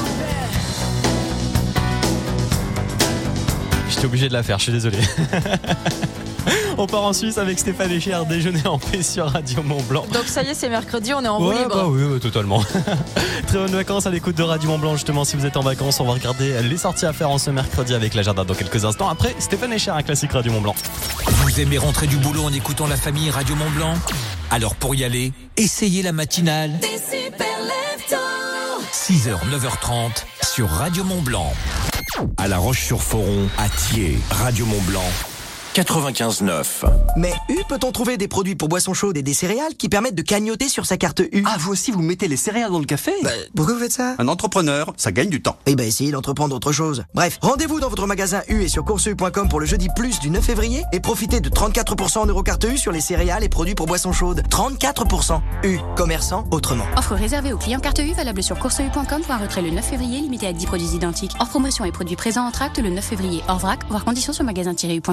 J'étais obligé de la faire, je suis désolé. On part en Suisse avec Stéphane Echer, déjeuner en paix sur Radio Mont-Blanc. Donc ça y est, c'est mercredi, on est en roue ouais, libre. Bah oui, ouais, totalement. Très bonnes vacances à l'écoute de Radio Mont-Blanc. Justement, si vous êtes en vacances, on va regarder les sorties à faire en ce mercredi avec l'agenda dans quelques instants. Après, Stéphane Echer, un classique Radio Mont-Blanc. Vous aimez rentrer du boulot en écoutant la famille Radio Mont-Blanc? Alors pour y aller, essayez la matinale. Des super leftos. six heures, neuf heures trente sur Radio Mont-Blanc. À La Roche-sur-Foron, à Thiers, Radio Mont-Blanc. quatre-vingt-quinze neuf. Mais U, peut-on trouver des produits pour boissons chaudes et des céréales qui permettent de cagnoter sur sa carte U? Ah, vous aussi, vous mettez les céréales dans le café? Bah, pourquoi vous faites ça? Un entrepreneur, ça gagne du temps. Eh ben, essayez d'entreprendre autre chose. Bref, rendez-vous dans votre magasin U et sur course u point com pour le jeudi plus du neuf février et profitez de trente-quatre pour cent en Eurocarte U sur les céréales et produits pour boissons chaudes. trente-quatre pour cent. U, commerçant autrement. Offre réservée aux clients carte U, valable sur course u point com pour un retrait le neuf février, limité à dix produits identiques. Hors promotion et produits présents en tract le neuf février. Hors vrac, voir conditions sur magasin tiret u point com. Pour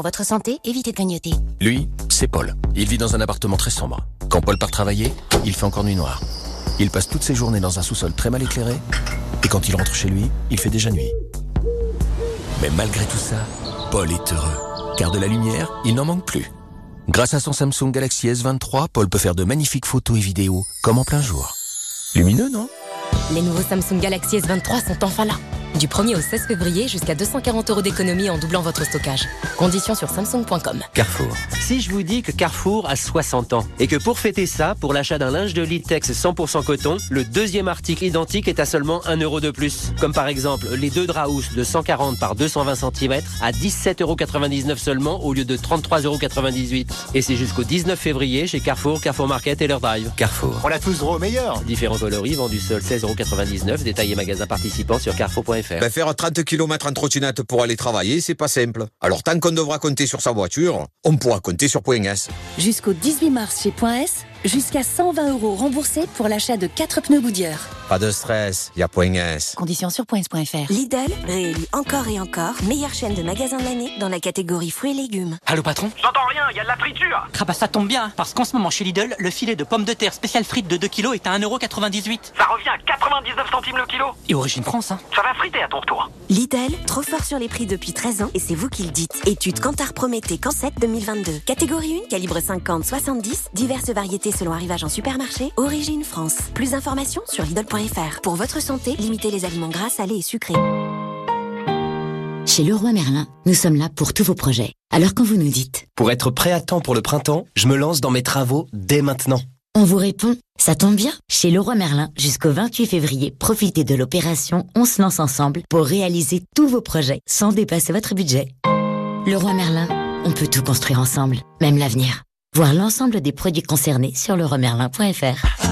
votre santé, évitez de grignoter. Lui, c'est Paul. Il vit dans un appartement très sombre. Quand Paul part travailler, il fait encore nuit noire. Il passe toutes ses journées dans un sous-sol très mal éclairé. Et quand il rentre chez lui, il fait déjà nuit. Mais malgré tout ça, Paul est heureux. Car de la lumière, il n'en manque plus. Grâce à son Samsung Galaxy S vingt-trois, Paul peut faire de magnifiques photos et vidéos, comme en plein jour. Lumineux, non ? Les nouveaux Samsung Galaxy S vingt-trois sont enfin là. Du premier au seize février, jusqu'à deux cent quarante euros d'économie en doublant votre stockage. Conditions sur samsung point com. Carrefour. Si je vous dis que Carrefour a soixante ans et que pour fêter ça, pour l'achat d'un linge de lit Tex cent pour cent coton, le deuxième article identique est à seulement un euro de plus. Comme par exemple les deux draps housses de cent quarante par deux cent vingt centimètres à dix-sept euros quatre-vingt-dix-neuf seulement au lieu de trente-trois euros quatre-vingt-dix-huit. Et c'est jusqu'au dix-neuf février chez Carrefour, Carrefour Market et leur drive. Carrefour. On a tous droit au meilleur. Différents coloris vendus seuls seize euros quatre-vingt-dix-neuf. Détails et magasins participants sur carrefour point f r. Ben faire trente kilomètres en trottinette pour aller travailler, c'est pas simple. Alors tant qu'on devra compter sur sa voiture, on pourra compter sur Point S. Jusqu'au dix-huit mars chez Point S, jusqu'à cent vingt euros remboursés pour l'achat de quatre pneus Goodyear. Pas de stress, y a Point S. Conditions sur point s point f r. Lidl, réélu encore et encore, meilleure chaîne de magasins de l'année dans la catégorie fruits et légumes. Allô patron ? J'entends rien, y a de la friture. Ah bah ça tombe bien, parce qu'en ce moment chez Lidl, le filet de pommes de terre spécial frites de deux kilos est à un euro quatre-vingt-dix-huit. Ça revient à quatre-vingt-dix-neuf centimes le kilo. Et origine France, hein. Ça va friter à ton retour. Lidl, trop fort sur les prix depuis treize ans et c'est vous qui le dites. Étude Kantar Prométhée Cancet deux mille vingt-deux. Catégorie un, calibre cinquante soixante-dix, diverses variétés selon arrivage en supermarché, origine France. Plus d'informations sur Lidl point f r. Pour votre santé, limitez les aliments gras, salés et sucrés. Chez Leroy Merlin, nous sommes là pour tous vos projets. Alors quand vous nous dites Pour être prêt à temps pour le printemps, je me lance dans mes travaux dès maintenant. On vous répond, ça tombe bien. Chez Leroy Merlin, jusqu'au vingt-huit février, profitez de l'opération On se lance ensemble pour réaliser tous vos projets sans dépasser votre budget. Leroy Merlin, on peut tout construire ensemble, même l'avenir. Voir l'ensemble des produits concernés sur leroy merlin point f r.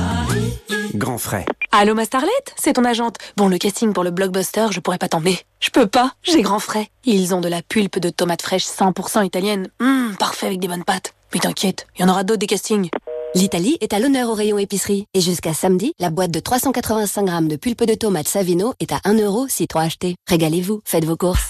Grand frais. Allô ma starlette, c'est ton agente. Bon, le casting pour le blockbuster, je pourrais pas t'emmener. Je peux pas, j'ai grand frais. Ils ont de la pulpe de tomates fraîches cent pour cent italienne. Hum, parfait avec des bonnes pâtes. Mais t'inquiète, il y en aura d'autres des castings. L'Italie est à l'honneur au rayon épicerie. Et jusqu'à samedi, la boîte de trois cent quatre-vingt-cinq grammes de pulpe de tomates Savino est à un euro si trois achetés. Régalez-vous, faites vos courses.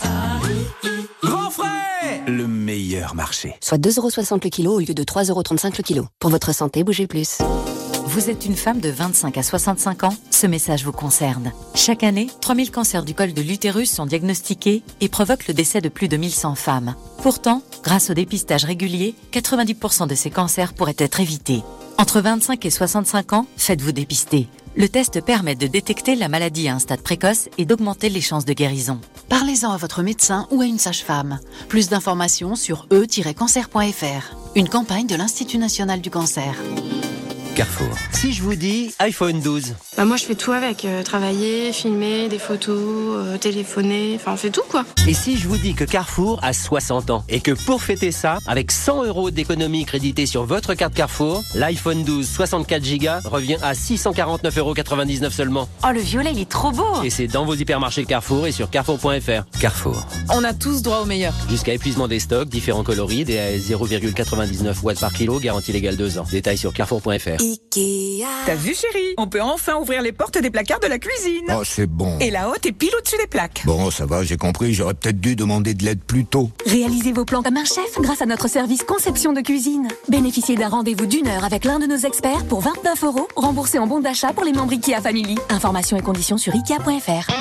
Grand frais. Le meilleur marché. Soit deux euros soixante le kilo au lieu de trois euros trente-cinq le kilo. Pour votre santé, bougez plus. Vous êtes une femme de vingt-cinq à soixante-cinq ans, ce message vous concerne. Chaque année, trois mille cancers du col de l'utérus sont diagnostiqués et provoquent le décès de plus de mille cent femmes. Pourtant, grâce au dépistage régulier, quatre-vingt-dix pour cent de ces cancers pourraient être évités. Entre vingt-cinq et soixante-cinq ans, faites-vous dépister. Le test permet de détecter la maladie à un stade précoce et d'augmenter les chances de guérison. Parlez-en à votre médecin ou à une sage-femme. Plus d'informations sur e tiret cancer point f r. Une campagne de l'Institut national du cancer. Carrefour. Si je vous dis iPhone douze. Bah moi je fais tout avec, euh, travailler, filmer, des photos, euh, téléphoner, enfin on fait tout quoi. Et si je vous dis que Carrefour a soixante ans et que pour fêter ça, avec cent euros d'économie créditée sur votre carte Carrefour, l'iPhone douze soixante-quatre giga revient à six cent quarante-neuf euros quatre-vingt-dix-neuf seulement. Oh le violet il est trop beau. Et c'est dans vos hypermarchés Carrefour et sur carrefour point f r. Carrefour. On a tous droit au meilleur. Jusqu'à épuisement des stocks, différents coloris, des à zéro virgule quatre-vingt-dix-neuf watts par kilo, garantie légale deux ans. Détails sur carrefour point f r. Ikea. T'as vu chérie, on peut enfin ouvrir les portes des placards de la cuisine. Oh c'est bon. Et la haute est pile au-dessus des plaques. Bon ça va, j'ai compris, j'aurais peut-être dû demander de l'aide plus tôt. Réalisez vos plans comme un chef grâce à notre service conception de cuisine. Bénéficiez d'un rendez-vous d'une heure avec l'un de nos experts pour vingt-neuf euros, remboursé en bon d'achat pour les membres Ikea Family. Informations et conditions sur ikea point f r.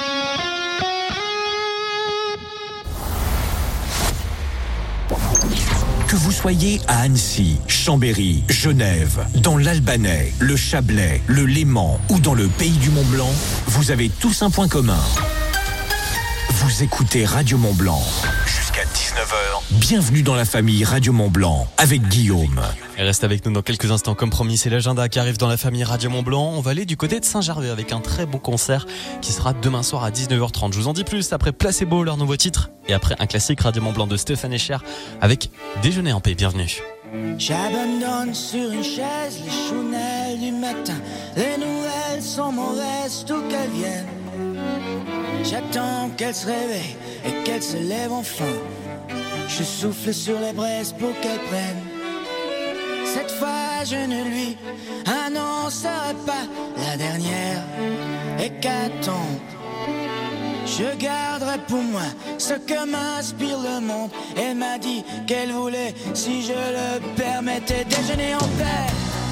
Que vous soyez à Annecy, Chambéry, Genève, dans l'Albanais, le Chablais, le Léman ou dans le pays du Mont-Blanc, vous avez tous un point commun. Vous écoutez Radio Mont-Blanc. Jusqu'à dix-neuf heures. Bienvenue dans la famille Radio Mont-Blanc avec Guillaume. Et reste avec nous dans quelques instants. Comme promis, c'est l'agenda qui arrive dans la famille Radio Mont-Blanc. On va aller du côté de Saint-Gervais avec un très beau concert qui sera demain soir à dix-neuf heures trente. Je vous en dis plus après Placebo, leur nouveau titre. Et après un classique Radio Mont-Blanc de Stéphane Echer avec Déjeuner en paix. Bienvenue. J'abandonne sur une chaise les chounelles du matin. Les nouvelles sont mauvaises, tout qu'elles viennent. J'attends qu'elle se réveille et qu'elle se lève enfin. Je souffle sur les braises pour qu'elle prenne. Cette fois je ne lui annoncerai pas la dernière hécatombe. Je garderai pour moi ce que m'inspire le monde. Elle m'a dit qu'elle voulait, si je le permettais, déjeuner en paix.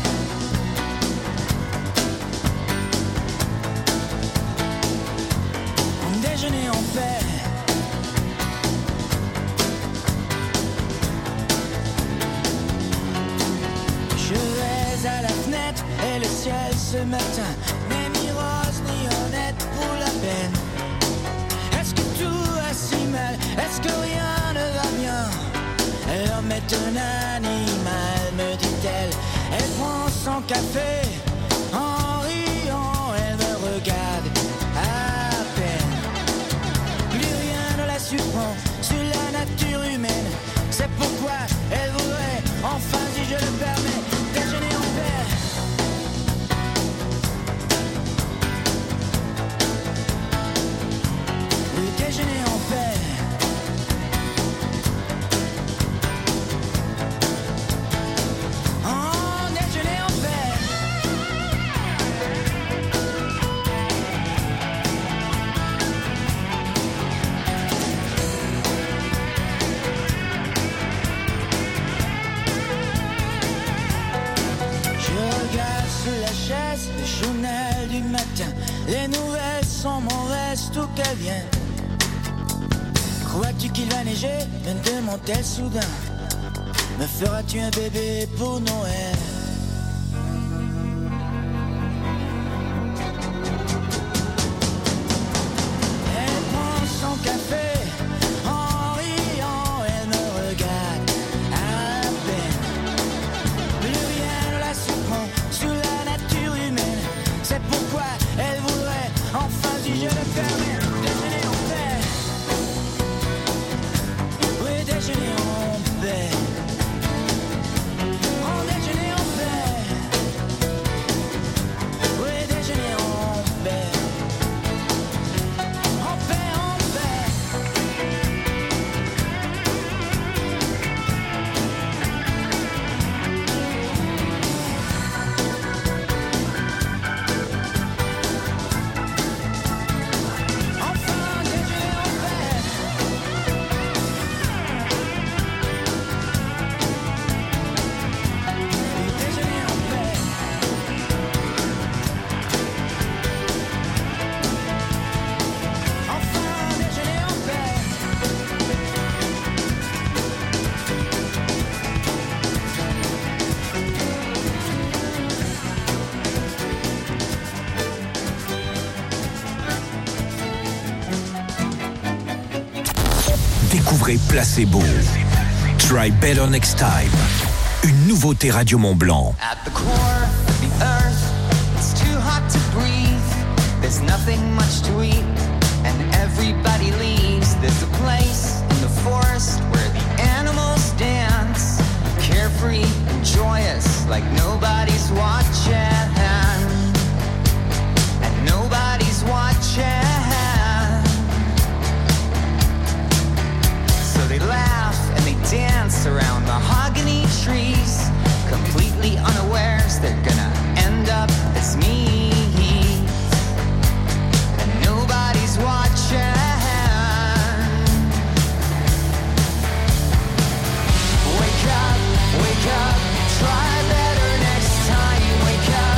Déjeuner en paix. Je vais à la fenêtre et le ciel ce matin n'est ni rose ni honnête pour la peine. Est-ce que tout va si mal? Est-ce que rien ne va bien? L'homme est un animal, me dit-elle. Elle prend son café en riant, elle me regarde à peine. Plus rien ne la surprend sur la nature humaine. C'est pourquoi elle voudrait, enfin si je le permets, déjeuner en paix. Oui, déjeuner en paix. Oh, déjeuner en paix. Je regarde sous la chaise le journal du matin. Les nouvelles sont mon reste où qu'elles viennent. Crois-tu qu'il va neiger? Me demande-t-elle soudain. Me feras-tu un bébé pour Noël? Elle prend son café en riant, elle me regarde à peine. Plus rien ne la surprend sous la nature humaine. C'est pourquoi elle voudrait, enfin si je le permets, déjeuner en paix. Oui, déjeuner en paix. Oh, déjeuner en paix. Oui, déjeuner en paix. En paix, en paix. Enfin, déjeuner en paix. Oui, déjeuner en paix. Enfin, déjeuner en paix. Découvrez Placebo. Try better next time. Une nouveauté Radio Mont Blanc. At the core of the earth, it's too hot to breathe. There's nothing much to eat, and everybody leaves. There's a place in the forest where the animals dance, carefree and joyous, like nobody's watching. And nobody's watching. So they laugh and they dance around mahogany trees, completely unawares they're gonna end up as me. And nobody's watching. Wake up, wake up, try better next time. Wake up.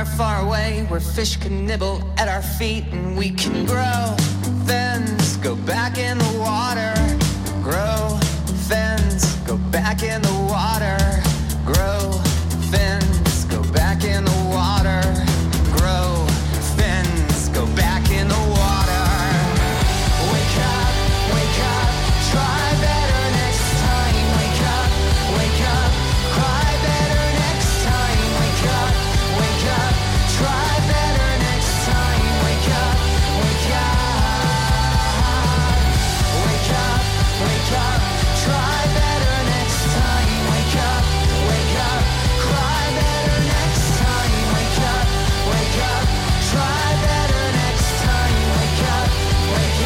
somewhere far away where fish can nibble at our feet and we can grow fins, go back in the water. Grow fins, go back in the water. Grow fins, go back in the water. Grow fins, go back in the water. Wake up, wake up, try better next time. Wake up, wake up, cry better next time. Wake up, wake up, try better next time. Wake up, wake up. Wake up, wake up, try better next time. Wake up, wake up, cry better next time. Wake up, wake up, try better next time. Wake up, wake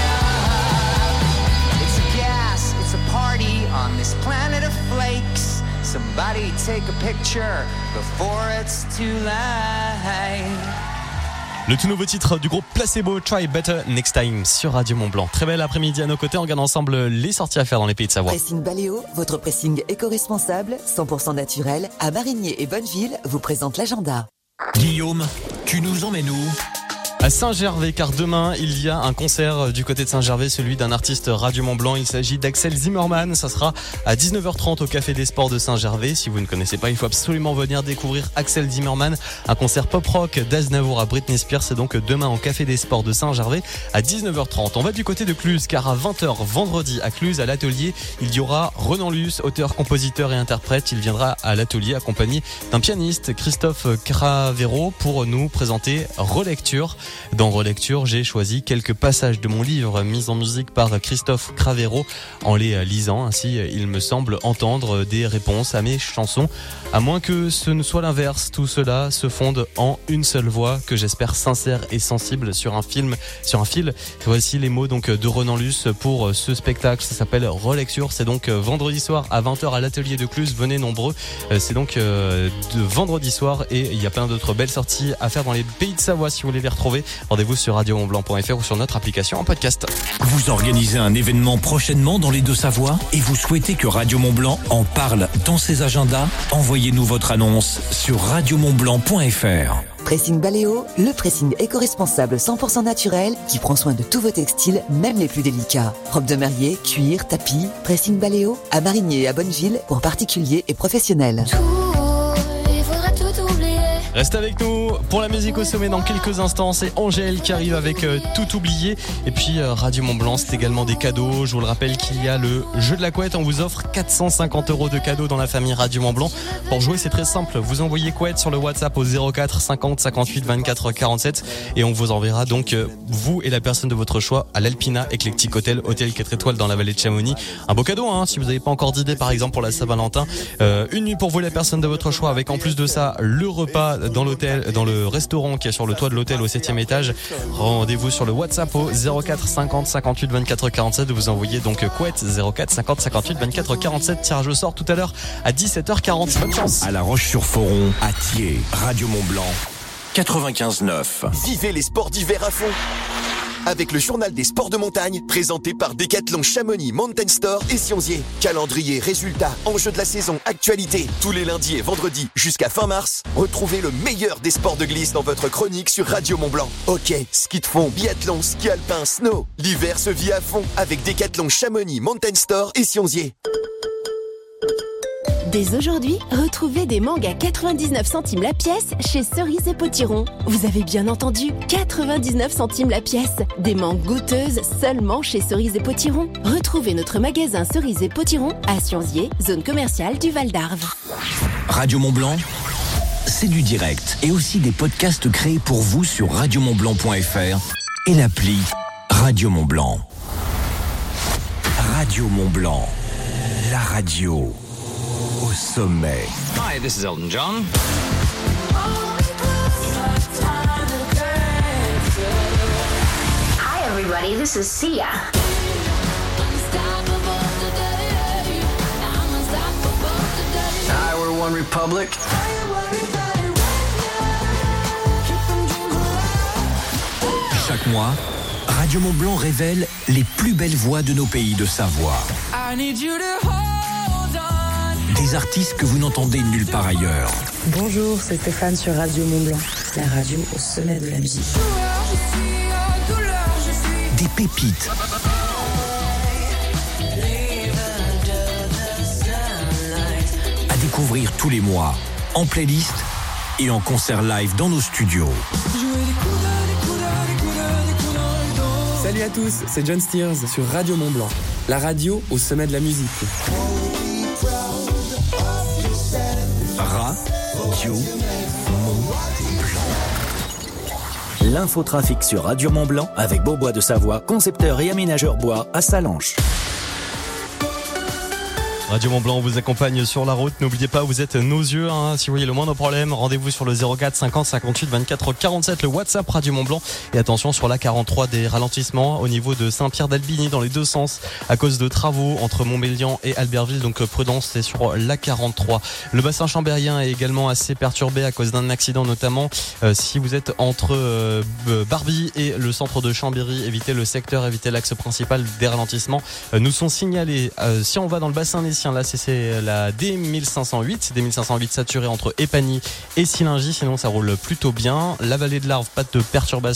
up. It's a gas, it's a party on this planet of flakes. Somebody take a picture before it's too late. Le tout nouveau titre du groupe Placebo, Try Better Next Time sur Radio Mont-Blanc. Très belle après-midi à nos côtés, on regarde ensemble les sorties à faire dans les pays de Savoie. Pressing Baléo, votre pressing éco-responsable, cent pour cent naturel, à Marigné et Bonneville, vous présente l'agenda. Guillaume, tu nous emmènes où ? À Saint-Gervais, car demain il y a un concert du côté de Saint-Gervais, celui d'un artiste Radio Mont-Blanc. Il s'agit d'Axel Zimmerman. Ça sera à dix-neuf heures trente au Café des Sports de Saint-Gervais. Si vous ne connaissez pas, il faut absolument venir découvrir Axel Zimmerman. Un concert pop-rock d'Aznavour à Britney Spears. C'est donc demain au Café des Sports de Saint-Gervais à dix-neuf heures trente. On va du côté de Cluse, car à vingt heures vendredi à Cluse, à l'atelier, il y aura Renan Luce, auteur, compositeur et interprète. Il viendra à l'atelier accompagné d'un pianiste, Christophe Cravero, pour nous présenter Relecture. Dans Relecture, j'ai choisi quelques passages de mon livre mis en musique par Christophe Cravero. En les lisant, ainsi il me semble entendre des réponses à mes chansons. À moins que ce ne soit l'inverse, tout cela se fonde en une seule voix que j'espère sincère et sensible sur un film, sur un fil. Voici les mots donc de Renan Luce pour ce spectacle. Ça s'appelle Relecture. C'est donc vendredi soir à vingt heures à l'atelier de Cluse. Venez nombreux. C'est donc de vendredi soir et il y a plein d'autres belles sorties à faire dans les pays de Savoie si vous voulez les retrouver. Rendez-vous sur radio mont blanc point f r ou sur notre application en podcast. Vous organisez un événement prochainement dans les Deux-Savoies et vous souhaitez que Radio Mont-Blanc en parle dans ses agendas? Envoyez-nous votre annonce sur radio mont blanc point f r. Pressing Baléo, le pressing éco-responsable cent pour cent naturel qui prend soin de tous vos textiles, même les plus délicats. Robes de mariée, cuir, tapis, Pressing Baléo, à Marigné et à Bonneville pour particuliers et professionnels. Reste avec nous pour la musique au sommet dans quelques instants. C'est Angèle qui arrive avec euh, Tout oublié. Et puis euh, Radio Mont-Blanc, c'est également des cadeaux. Je vous le rappelle qu'il y a le jeu de la couette. On vous offre quatre cent cinquante euros de cadeaux dans la famille Radio Mont-Blanc. Pour jouer, c'est très simple. Vous envoyez couette sur le WhatsApp au zéro quatre cinquante cinquante-huit vingt-quatre quarante-sept et on vous enverra donc euh, vous et la personne de votre choix à l'Alpina Eclectic Hotel, hôtel quatre étoiles dans la vallée de Chamonix. Un beau cadeau, hein, si vous n'avez pas encore d'idée, par exemple pour la Saint-Valentin. Euh, une nuit pour vous et la personne de votre choix, avec en plus de ça le repas dans l'hôtel, dans le restaurant qui est sur le toit de l'hôtel au septième étage. Rendez-vous sur le WhatsApp au zéro quatre cinquante cinquante-huit vingt-quatre quarante-sept. Vous envoyez donc couette zéro quatre cinquante cinquante-huit vingt-quatre quarante-sept. Tirage au sort tout à l'heure à dix-sept heures quarante. Bonne chance. À La Roche-sur-Foron, à Thiers, Radio Mont-Blanc, quatre-vingt-quinze neuf. Vivez les sports d'hiver à fond avec le journal des sports de montagne présenté par Décathlon Chamonix Mountain Store et Sionzier. Calendrier, résultats, enjeux de la saison, actualité. Tous les lundis et vendredis jusqu'à fin mars, retrouvez le meilleur des sports de glisse dans votre chronique sur Radio Mont-Blanc. Hockey, ski de fond, biathlon, ski alpin, snow. L'hiver se vit à fond avec Décathlon Chamonix Mountain Store et Sionzier. Dès aujourd'hui, retrouvez des mangues à quatre-vingt-dix-neuf centimes la pièce chez Cerise et Potiron. Vous avez bien entendu, quatre-vingt-dix-neuf centimes la pièce. Des mangues goûteuses seulement chez Cerise et Potiron. Retrouvez notre magasin Cerise et Potiron à Sionzier, zone commerciale du Val d'Arve. Radio Mont-Blanc, c'est du direct et aussi des podcasts créés pour vous sur radio mont blanc point f r et l'appli Radio Mont-Blanc. Radio Mont-Blanc, la radio au sommet. Hi, this is Elton John. Hi everybody, this is Sia. Hi, we're One Republic. Chaque mois, Radio Mont-Blanc révèle les plus belles voix de nos pays de Savoie. I need you to hold on. Des artistes que vous n'entendez nulle part ailleurs. Bonjour, c'est Stéphane sur Radio Mont-Blanc. La radio au sommet de la musique. Des pépites. À découvrir tous les mois, en playlist et en concert live dans nos studios. Salut à tous, c'est John Steers sur Radio Mont-Blanc, la radio au sommet de la musique. Radio Mont-Blanc. L'infotrafic sur Radio Mont-Blanc avec Beaubois de Savoie, concepteur et aménageur bois à Sallanches. Radio Mont-Blanc, on vous accompagne sur la route. N'oubliez pas, vous êtes nos yeux. Hein. Si vous voyez le moindre problème, rendez-vous sur le zéro quatre cinquante cinquante-huit vingt-quatre quarante-sept, le WhatsApp Radio Mont-Blanc. Et attention sur la quarante-trois, des ralentissements au niveau de Saint-Pierre-d'Albigny dans les deux sens à cause de travaux entre Montmélian et Albertville. Donc prudence, c'est sur la quarante-trois. Le bassin chambérien est également assez perturbé à cause d'un accident notamment. Euh, si vous êtes entre euh, Barbie et le centre de Chambéry, évitez le secteur, évitez l'axe principal. Des ralentissements euh, nous sont signalés. Euh, si on va dans le bassin des Là, c'est, c'est la D mille cinq cent huit. D mille cinq cent huit saturée entre Épagny et Sillingy. Sinon, ça roule plutôt bien. La vallée de l'Arve, pas de perturbation.